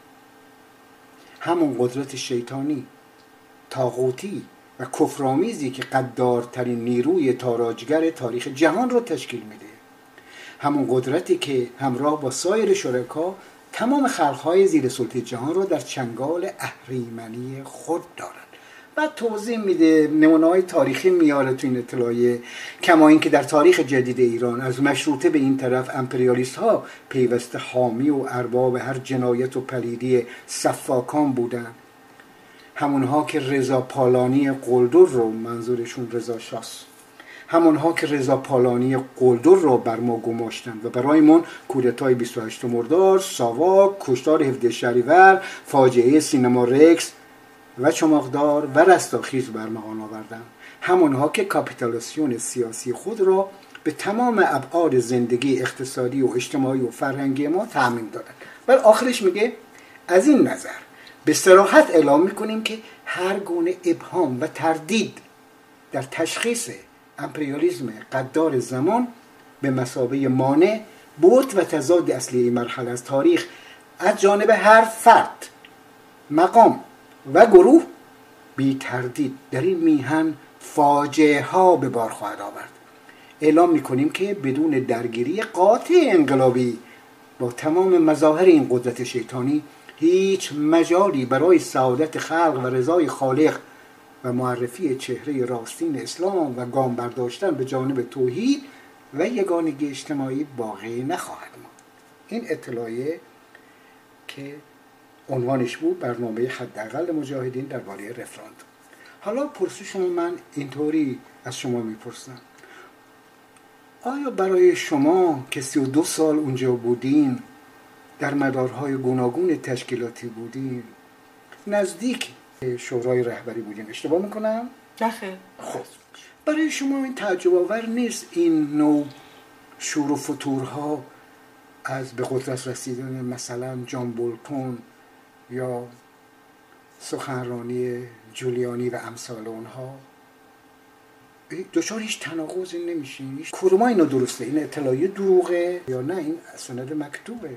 همون قدرت شیطانی، طاغوتی و کفرآمیزی که قدارترین نیروی تاراجگر تاریخ جهان رو تشکیل میده. همون قدرتی که همراه با سایر شرکا تمام خلقهای زیر سلطه جهان رو در چنگال اهریمنی خود دارد. بعد توضیح میده، نمونه‌های تاریخی میاره تو این اطلاعیه، کما اینکه در تاریخ جدید ایران از مشروطه به این طرف امپریالیست ها پیوسته حامی و ارباب هر جنایت و پلیدی سفاکان بودن. همونها که رضا پالانی قلدر رو، منظورشون رضا شاست، همونها که رضا پالانی قلدر رو بر ما گماشتن و برای من کودتای بیست و هشتم مرداد، ساواک، کشتار هفده شهریور، فاجعه سینما رکس و چماقدار و رستاخیز برمغان آوردن. همونها که کاپیتالاسیون سیاسی خود را به تمام ابعاد زندگی اقتصادی و اجتماعی و فرهنگی ما تعمیم دادن. ولی آخرش میگه از این نظر به صراحت اعلام میکنیم که هر گونه ابهام و تردید در تشخیص امپریالیسم قدار زمان به مثابه مانع، بود و تضاد اصلی این مرحله از تاریخ از جانب هر فرد، مقام و گروه بی تردید در این میهن فاجعه ها به بار خواهد آورد. اعلام میکنیم که بدون درگیری قاطع انقلابی با تمام مظاهر این قدرت شیطانی هیچ مجالی برای سعادت خلق و رضای خالق و معرفی چهره راستین اسلام و گام برداشتن به جانب توحید و یگانگی اجتماعی باقی نخواهد ماند. این اطلاعیه که عنوانش بود برنامه حداقل مجاهدین درباره رفراندوم. حالا پرسش من اینطوری از شما میپرسم، آیا برای شما که سی و دو سال اونجا بودین، در مدارهای گوناگون تشکیلاتی بودین، نزدیک شورای رهبری بودین، اشتباه میکنم؟ نه خیر. خب برای شما این تعجب آور نیست این نوع شور و فتورها از به قدرت رسیدن مثلا جان بولتون یا سخنرانی جولیانی و امثال اونها دچار هیچ تناقضی نمیشین؟ کدوم اینا درسته؟ این اطلاعیه دروغه یا نه این سند مکتوبه؟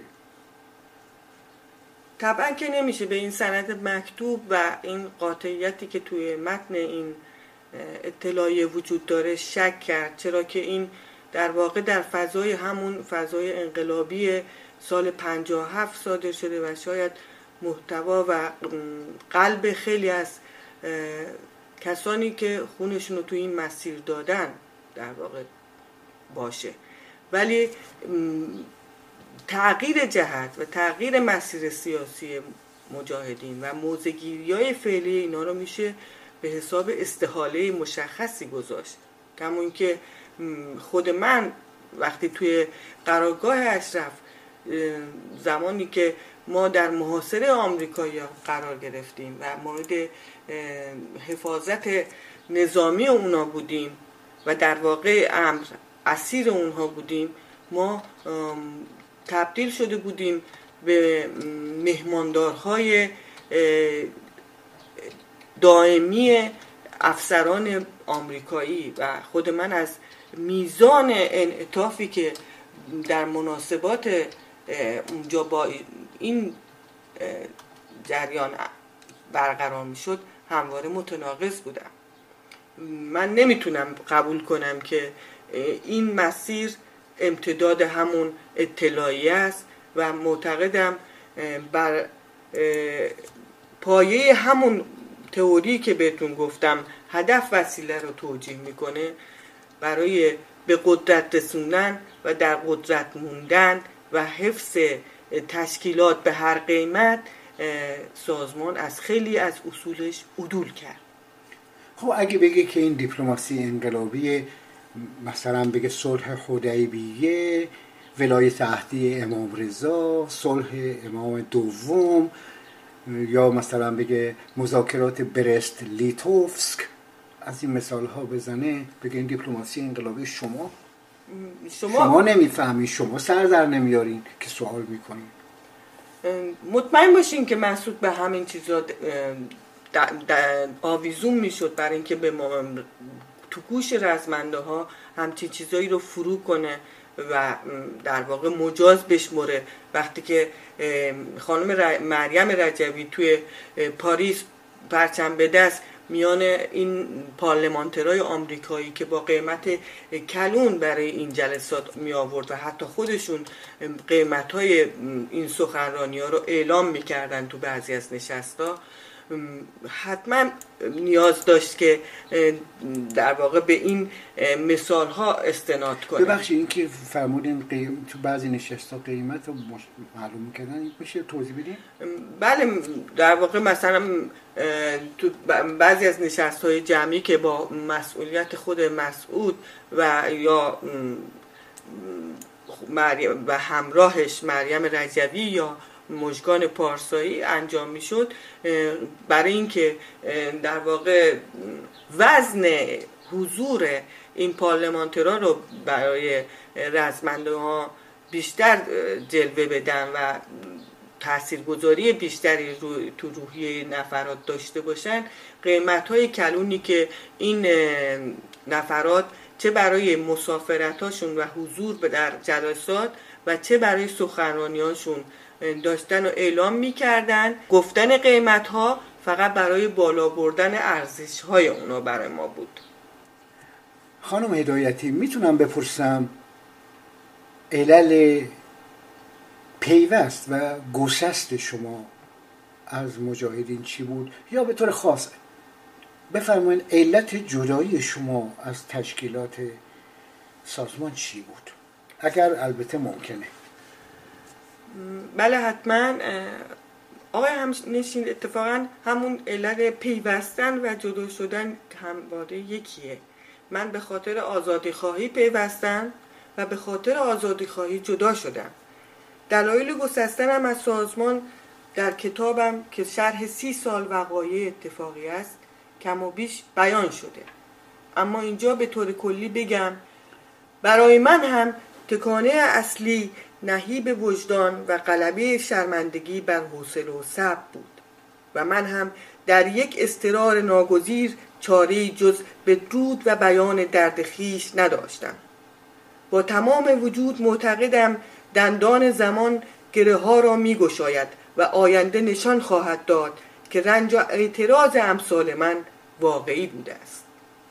طبعا که نمیشه به این سند مکتوب و این قاطعیتی که توی متن این اطلاعیه وجود داره شک کرد، چرا که این در واقع در فضای همون فضای انقلابی سال پنجاه و هفت صادر شده و شاید محتوا و قلب خیلی از کسانی که خونشون رو توی این مسیر دادن در واقع باشه. ولی تغییر جهت و تغییر مسیر سیاسی مجاهدین و موضع‌گیری‌های فعلی اینا رو میشه به حساب استحاله مشخصی گذاشت. کمون که خود من وقتی توی قرارگاه اشرف زمانی که ما در محاصره آمریکایی‌ها قرار گرفتیم و مورد حفاظت نظامی اونا بودیم و در واقع امر اسیر اونها بودیم، ما تبدیل شده بودیم به مهماندارهای دائمی افسران آمریکایی و خود من از میزان انعطافی که در مناسبات اونجا با این جریان برقرار میشد همواره متناقض بودم. من نمیتونم قبول کنم که این مسیر امتداد همون اطلاعیه است و معتقدم بر پایه همون تئوری که بهتون گفتم هدف وسیله رو توجیه میکنه برای به قدرت رسوندن و در قدرت موندن و حفظ تشکیلات به هر قیمت سازمان از خیلی از اصولش عدول کرد. خب اگه بگه که این دیپلماسی انقلابی مثلا بگه صلح حدیبیه، ولایت عهدی امام رضا، صلح امام دوم، یا مثلا بگه مذاکرات برست لیتوفسک، از این مثال ها بزنه، بگه این دیپلماسی انقلابی شما شما, شما نمیفهمی، شما سر در نمیارین که سوال میکنین. مطمئن باشین که مسعود به همین چیزا آویزون میشد برای اینکه به ما تو گوش رزمنده ها همچین چیزایی رو فرو کنه و در واقع مجاز بشمره. وقتی که خانم مریم رجوی توی پاریس پرچم به دست میان این پارلمانترهای آمریکایی که با قیمت کلون برای این جلسات می آورد و حتی خودشون قیمت‌های این سخنرانی ها رو اعلام میکردن تو بعضی از نشستا، حتما نیاز داشت که در واقع به این مثال ها استناد کنه. ببخشید این که فرمودین قیم... تو بعضی نشستا قیمت رو معلوم میکردن، میشه توضیح بدین؟ بله، در واقع مثلا تو بعضی از نشست های جمعی که با مسئولیت خود مسعود و یا مریم و همراهش مریم رجوی یا مژگان پارسایی انجام میشد، برای اینکه در واقع وزن حضور این پارلمانترها رو برای رزمنده ها بیشتر جلوه بدن و تاثیرگذاری بیشتری رو تو روحیه نفرات داشته باشن، قیمت‌های کلونی که این نفرات چه برای مسافرتاشون و حضور در جلسات و چه برای سخنرانیاشون داشتن و اعلام میکردن، گفتن قیمت ها فقط برای بالا بردن ارزش های اونا برای ما بود. خانم هدایتی، میتونم بپرسم علل پیوست و گسست شما از مجاهدین چی بود؟ یا به طور خاص بفرمایید علت جدایی شما از تشکیلات سازمان چی بود؟ اگر البته ممکنه. بله حتما آقای همنشین، اتفاقا همون علت پیوستن و جدا شدن همواره یکیه. من به خاطر آزادی خواهی پیوستم و به خاطر آزادی خواهی جدا شدم. دلایل گسستنم از سازمان در کتابم که شرح سی سال وقایع اتفاقی است کم و بیش بیان شده، اما اینجا به طور کلی بگم برای من هم تکانه اصلی نهیب وجدان و غلبه شرمندگی بر حوصله و صبر بود و من هم در یک اضطرار ناگزیر چاره‌ای جز بدرود و بیان درد خویش نداشتم. با تمام وجود معتقدم دندان زمان گره ها را می گشاید و آینده نشان خواهد داد که رنج و اعتراض امثال من واقعی بوده است.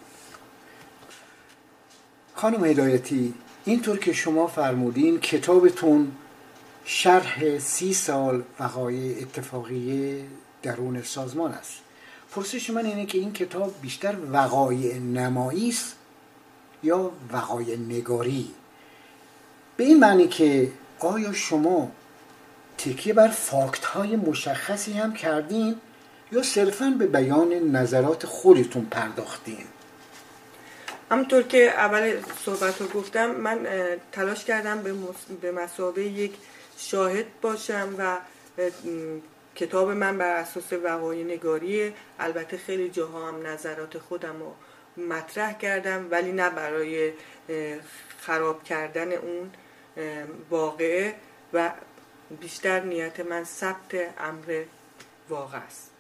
خانم هدایتی، اینطور که شما فرمودین کتابتون شرح سی سال وقایع اتفاقیه درون سازمان است. پرسش من اینه که این کتاب بیشتر وقایع نمایی است یا وقایع نگاری؟ به این معنی که آیا شما تکیه بر فاکت های مشخصی هم کردین یا صرفاً به بیان نظرات خودتون پرداختین؟ همونطور که اول صحبت رو گفتم، من تلاش کردم به, به مثابه یک شاهد باشم و کتاب من بر اساس وقایع نگاریه. البته خیلی جاها هم نظرات خودم رو مطرح کردم، ولی نه برای خراب کردن اون واقعه و بیشتر نیت من ثبت امر واقع است.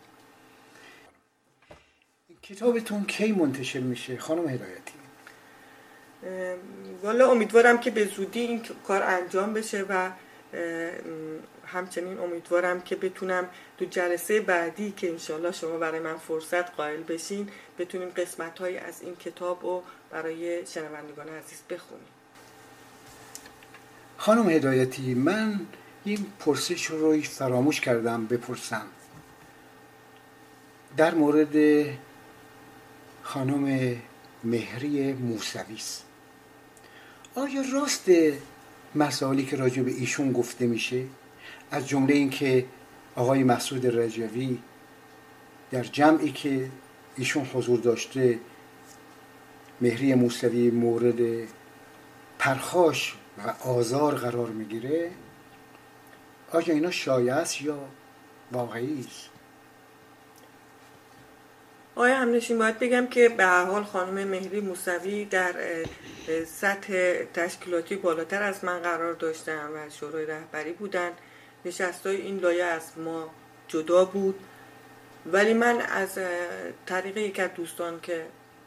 کتابتون کی منتشر میشه خانم هدایتی؟ والا امیدوارم که به زودی این کار انجام بشه و همچنین امیدوارم که بتونم تو جلسه بعدی که انشالله شما برای من فرصت قائل بشین بتونیم قسمت‌هایی از این کتاب رو برای شنوندگان عزیز بخونیم. خانم هدایتی، من این پرسش رو فراموش کردم بپرسم در مورد خانم مهری موسوی است. آیا راست مسائلی که راجع به ایشون گفته میشه، از جمله این که آقای مسعود رجوی در جمعی که ایشون حضور داشته مهری موسوی مورد پرخاش و آزار قرار میگیره، آیا اینا شایع است یا واقعی است؟ آیا همنشین باید بگم که به هر حال خانم مهری موسوی در سطح تشکیلاتی بالاتر از من قرار داشتن و شورای رهبری بودن. نشستای این لایه از ما جدا بود، ولی من از طریق یک از دوستان که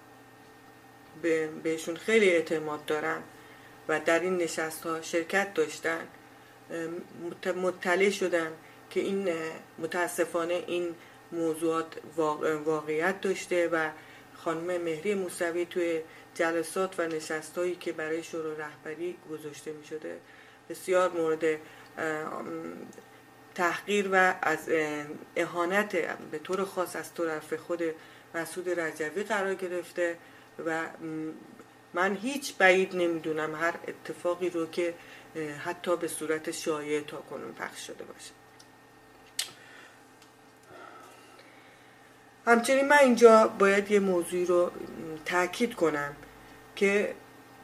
بهشون خیلی اعتماد دارم و در این نشست ها شرکت داشتن مطلع شدم که این متاسفانه این موضوعات واقعیت داشته و خانم مهری موسوی توی جلسات و نشستایی که برای شورای رهبری گذاشته می شده بسیار مورد تحقیر و از اهانت به طور خاص از طرف خود مسعود رجوی قرار گرفته و من هیچ بعید نمیدونم هر اتفاقی رو که حتی به صورت شایعه تا کنون پخش شده باشه. همچنین من اینجا باید یه موضوعی رو تاکید کنم که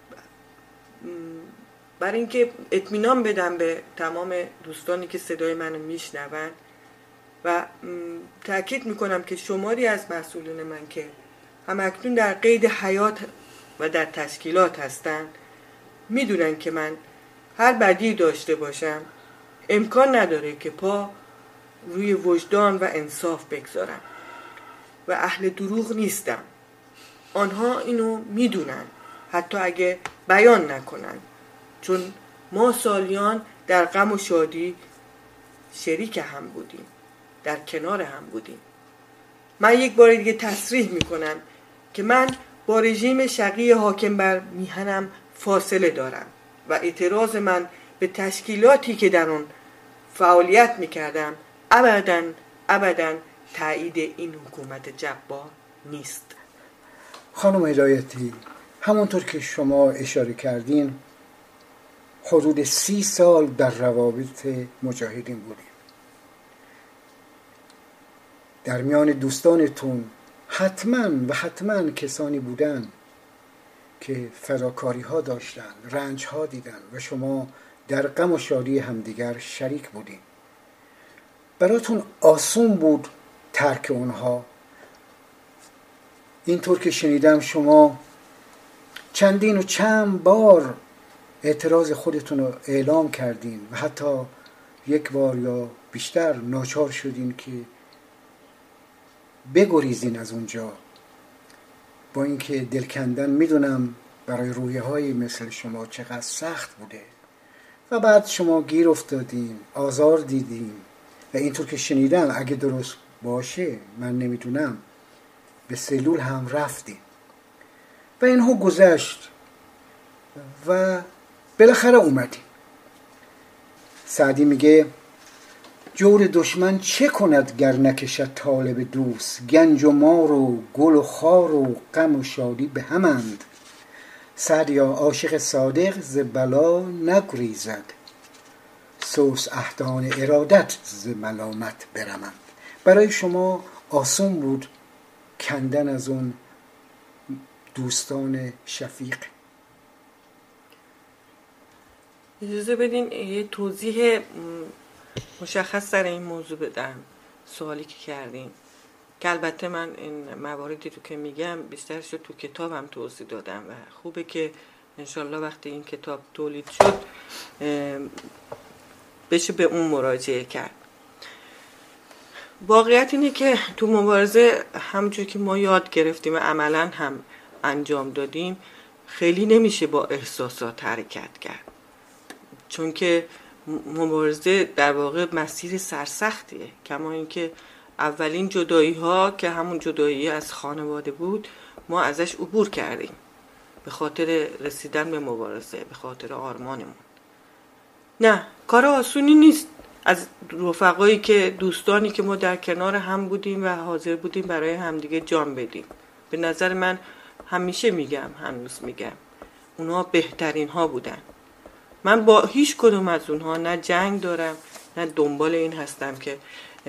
برای اینکه اطمینان بدم به تمام دوستانی که صدای منو میشنون و تاکید میکنم که شماری از مسئولین من که همکنون در قید حیات و در تشکیلات هستن میدونن که من هر بدی داشته باشم امکان نداره که پا روی وجدان و انصاف بگذارم و اهل دروغ نیستم. آنها اینو میدونن حتی اگه بیان نکنن، چون ما سالیان در غم و شادی شریک هم بودیم، در کنار هم بودیم. من یک بار دیگه تصریح میکنم که من با رژیم شقی حاکم بر میهنم فاصله دارم و اعتراض من به تشکیلاتی که در اون فعالیت میکردم ابداً ابداً تایید این حکومت جبار نیست. خانم هدایتی، همونطور که شما اشاره کردین حدود سی سال در روابط مجاهدین بودیم. در میان دوستانتون حتما و حتما کسانی بودن که فداکاری ها داشتن، رنج ها دیدن و شما در غم و شادی همدیگر شریک بودین. براتون آسون بود ترک اونها. اینطور که شنیدم شما چندین و چند بار اعتراض خودتون رو اعلام کردین و حتی یک بار یا بیشتر ناچار شدین که بگریزین از اونجا، با اینکه دل کندن میدونم برای روحیه های مثل شما چقدر سخت بوده و بعد شما گیر افتادین، آزار دیدین و اینطور که شنیدم اگه درست باشه من نمیدونم به سلول هم رفتین و اینها گذشت و بالاخره اومدیم. سعدی میگه جور دشمن چه کند گر نکشد طالب دوست، گنج و مار و گل و خار و غم و شادی به همند. سعدیا عاشق صادق ز بلا نگریزد، سوس احدان ارادت ز ملامت برمند. برای شما آسون بود کندن از اون دوستان شفیق؟ اجازه بدین یه توضیح مشخص در این موضوع بدم، سوالی که کردین، که البته من این مواردی رو که میگم بیشترش رو تو کتابم توضیح دادم و خوبه که انشالله وقتی این کتاب تولید شد بشه به اون مراجعه کرد. واقعیت اینه که تو مبارزه همونجور که ما یاد گرفتیم و عملا هم انجام دادیم، خیلی نمیشه با احساسات حرکت کرد، چون که مبارزه در واقع مسیر سرسختیه. کما اینکه اولین جدایی ها که همون جدایی از خانواده بود ما ازش عبور کردیم به خاطر رسیدن به مبارزه، به خاطر آرمانمون. نه، کار آسونی نیست. از رفقایی که دوستانی که ما در کنار هم بودیم و حاضر بودیم برای همدیگه جان بدیم، به نظر من همیشه میگم، هنوز میگم، اونها بهترین ها بودن. من با هیچ کدوم از اونها نه جنگ دارم نه دنبال این هستم که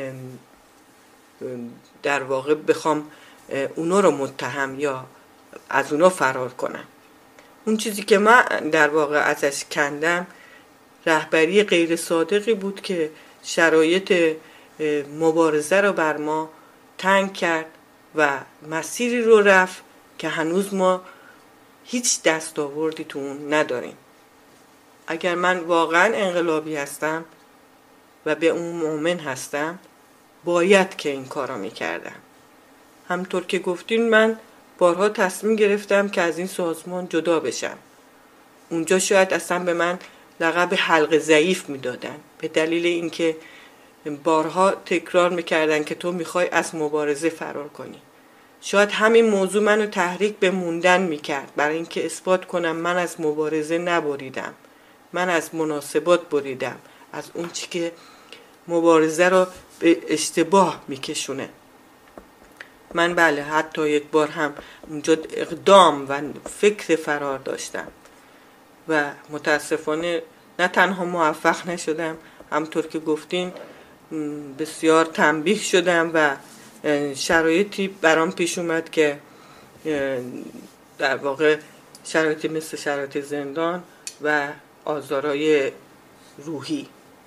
در واقع بخوام اونا رو متهم یا از اونا فرار کنم. اون چیزی که من در واقع ازش کندم رهبری غیر صادقی بود که شرایط مبارزه رو بر ما تنگ کرد و مسیری رو رفت که هنوز ما هیچ دستاوردی تو اون نداریم. اگر من واقعا انقلابی هستم و به اون مؤمن هستم باید که این کارا میکردم. همطور که گفتین من بارها تصمیم گرفتم که از این سازمان جدا بشم. اونجا شاید اصلا به من لقب حلقه ضعیف میدادن به دلیل اینکه بارها تکرار میکردن که تو میخوای از مبارزه فرار کنی. شاید همین موضوع منو تحریک به موندن میکرد، برای اینکه اثبات کنم من از مبارزه نبریدم، من از مناسبات بریدم، از اون چی که مبارزه رو به اشتباه میکشونه. من بله حتی یک بار هم اونجا اقدام و فکر فرار داشتم و متاسفانه نه تنها موفق نشدم، همطور که گفتین بسیار تنبیه شدم و شرایطی برام پیش اومد که در واقع شرایطی مثل شرایط زندان و آزارهای روحی.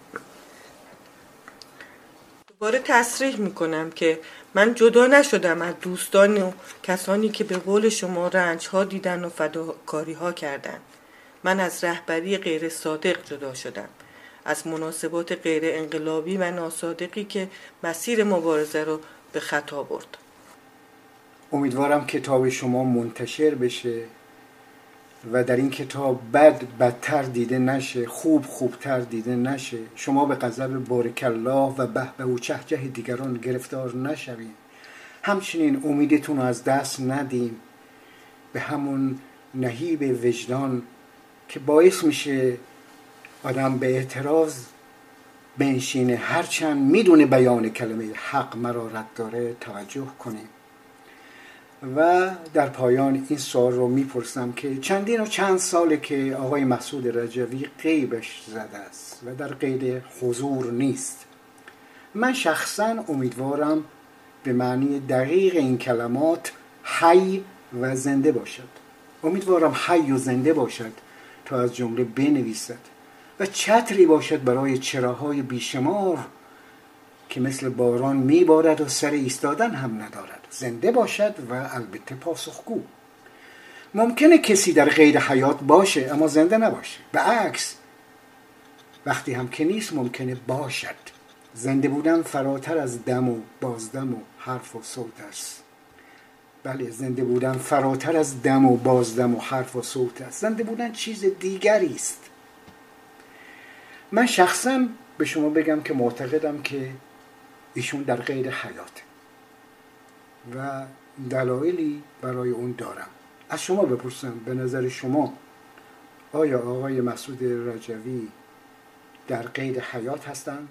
دوباره تصریح میکنم که من جدا نشدم از دوستان و کسانی که به قول شما رنج ها دیدن و فداکاری ها کردن. من از رهبری غیر صادق جدا شدم، از مناسبات غیر انقلابی و ناصادقی که مسیر مبارزه رو به خطا برد. امیدوارم کتاب شما منتشر بشه و در این کتاب بد بدتر دیده نشه، خوب خوبتر دیده نشه، شما به غضب بارک الله و به و چهچه دیگران گرفتار نشوید. همچنین امیدتون رو از دست ندیم به همون نهیب وجدان که باعث میشه آدم به اعتراض بنشینه، هرچند میدونه بیان کلمه حق مرا رد داره توجه کنیم. و در پایان این سوال رو میپرسم که چندین و چند ساله که آقای مسعود رجوی غیبش زده است و در قید حضور نیست. من شخصا امیدوارم به معنی دقیق این کلمات حی و زنده باشد. امیدوارم حی و زنده باشد تا از جمله بنویسد و چتری باشد برای چراهای بیشمار که مثل باران میبارد و سر ایستادن هم ندارد. زنده باشد و البته پاسخگو. ممکنه کسی در قید حیات باشه اما زنده نباشه. به عکس وقتی هم که نیست ممکنه باشد. زنده بودن فراتر از دم و بازدم و حرف و صوت است. بله، زنده بودن فراتر از دم و بازدم و حرف و صوت است. زنده بودن چیز دیگری است. من شخصا به شما بگم که معتقدم که ایشون در قید حیاته و دلایلی برای اون دارم. از شما بپرسم، به نظر شما آیا آقای مسعود رجوی در قید حیات هستن؟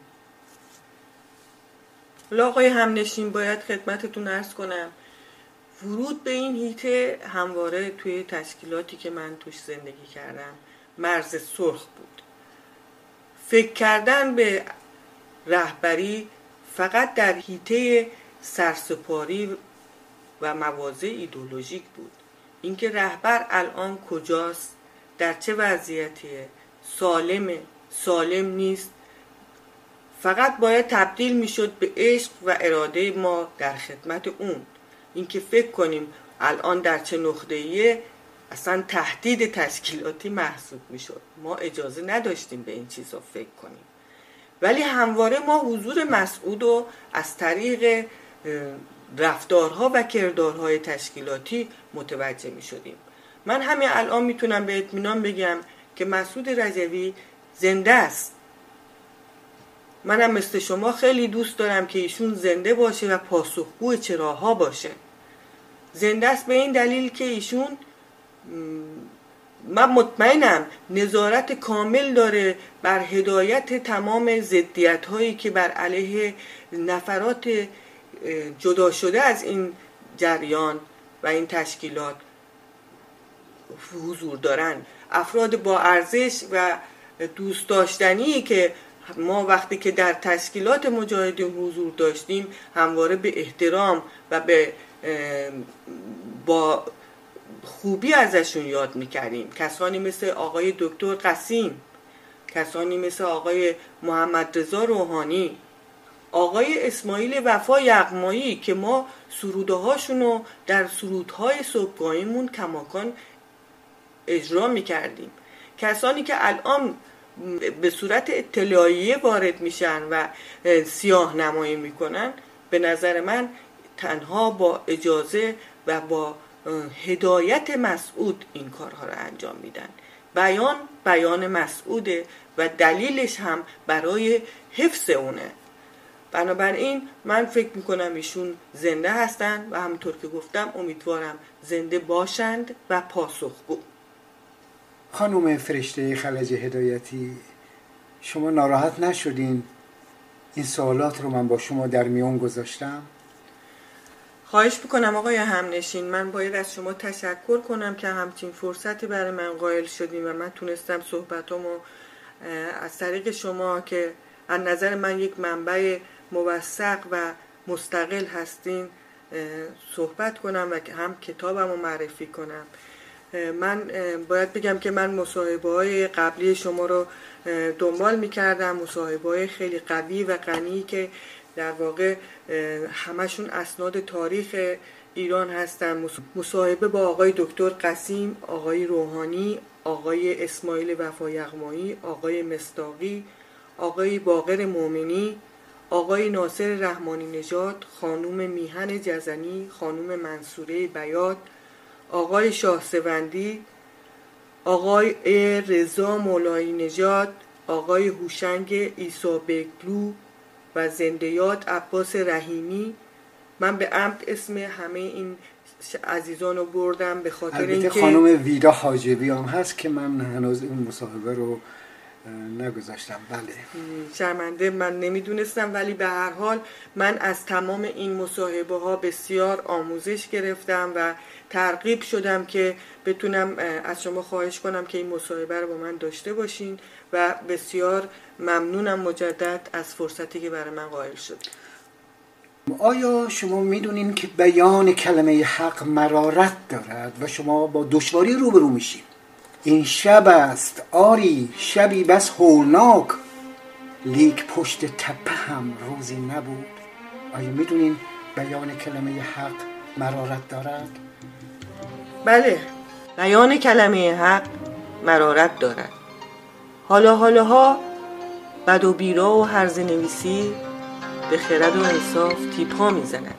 آقای همنشین، باید خدمتتون عرض کنم ورود به این هیته همواره توی تشکیلاتی که من توش زندگی کردم مرز سرخ بود. فکر کردن به رهبری فقط در حیطه سرسپاری و مواضع ایدئولوژیک بود. اینکه رهبر الان کجاست، در چه وضعیتیه، سالمه، سالم نیست، فقط باید تبدیل میشد به عشق و اراده ما در خدمت اون. اینکه فکر کنیم الان در چه نقطه‌ایه اصلا تهدید تشکیلاتی محسوب میشد. ما اجازه نداشتیم به این چیزا فکر کنیم، ولی همواره ما حضور مسعود رو از طریق رفتارها و کردارهای تشکیلاتی متوجه می شدیم. من همین الان میتونم به اطمینان بگم که مسعود رجوی زنده است. منم مثل شما خیلی دوست دارم که ایشون زنده باشه و پاسخگوی چراها باشه. زنده است به این دلیل که ایشون، من مطمئنم، نظارت کامل داره بر هدایت تمام ضدیت هایی که بر علیه نفرات جدا شده از این جریان و این تشکیلات حضور دارن. افراد با ارزش و دوست داشتنی که ما وقتی که در تشکیلات مجاهدین حضور داشتیم همواره به احترام و به با خوبی ازشون یاد میکردیم. کسانی مثل آقای دکتر قسیم، کسانی مثل آقای محمد رضا روحانی، آقای اسماعیل وفا یغمایی که ما سروده هاشونو در سرودهای صبحگاهیمون کماکان اجرا میکردیم. کسانی که الان به صورت اطلاعیه وارد میشن و سیاه نمایی میکنن، به نظر من تنها با اجازه و با هدایت مسعود این کارها رو انجام میدن. بیان بیان مسعوده و دلیلش هم برای حفظ اونه. بنابراین من فکر میکنم ایشون زنده هستن و همونطور که گفتم امیدوارم زنده باشند و پاسخگو. خانم فرشته خلج هدایتی، شما ناراحت نشدین این سوالات رو من با شما در میان گذاشتم؟ خواهش میکنم آقای همنشین، من باید از شما تشکر کنم که همچین فرصتی برای من قائل شدیم و من تونستم صحبتامو از طریق شما که از نظر من یک منبع موثق و مستقل هستین صحبت کنم و هم کتابمو معرفی کنم. من باید بگم که من مصاحبه های قبلی شما رو دنبال میکردم، مصاحبه های خیلی قوی و غنی که در واقع همشون اسناد تاریخ ایران هستن. مصاحبه با آقای دکتر قسیم، آقای روحانی، آقای اسماعیل وفا یغمایی، آقای مصداقی، آقای باقر مومنی، آقای ناصر رحمانی نژاد، خانوم میهن جزنی، خانوم منصوره بیات، آقای شاهسوندی، آقای رضا مولایی نژاد، آقای هوشنگ عیسی بگلو و زنده‌یاد عباس رحیمی. من به عمد اسم همه این عزیزان رو بردم به خاطر اینکه البته خانم ویدا حاجبی هم هست که من هنوز این مصاحبه رو نگذاشتم. بله شرمنده، من نمیدونستم، ولی به هر حال من از تمام این مصاحبه ها بسیار آموزش گرفتم و ترغیب شدم که بتونم از شما خواهش کنم که این مصاحبه رو با من داشته باشین و بسیار ممنونم مجدد از فرصتی که برای من قائل شد. آیا شما میدونین که بیان کلمه حق مرارت دارد و شما با دشواری روبرو میشین؟ این شب است آری شبی بس هولناک، لیک پشت تپه هم روزی نبود. آیا میدونین بیان کلمه حق مرارت دارد؟ بله، بیان کلمه حق مرارت دارد. حالا حالاها بد و بیرا و هرزه نویسی به خرد و انصاف تیپا میزند.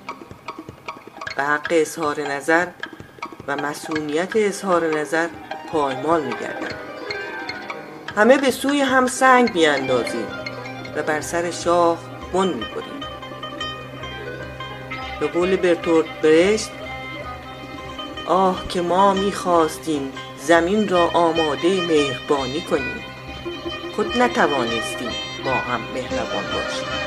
به حق اظهار نظر و مسئولیت اظهار نظر پایمال میگردند. همه به سوی هم سنگ میاندازیم و بر سر شاخ بن میبریم. به قول برتولت برشت، آه که ما میخواستیم زمین را آماده مهربانی کنیم، خود نتوانستیم با هم مهربان باشیم.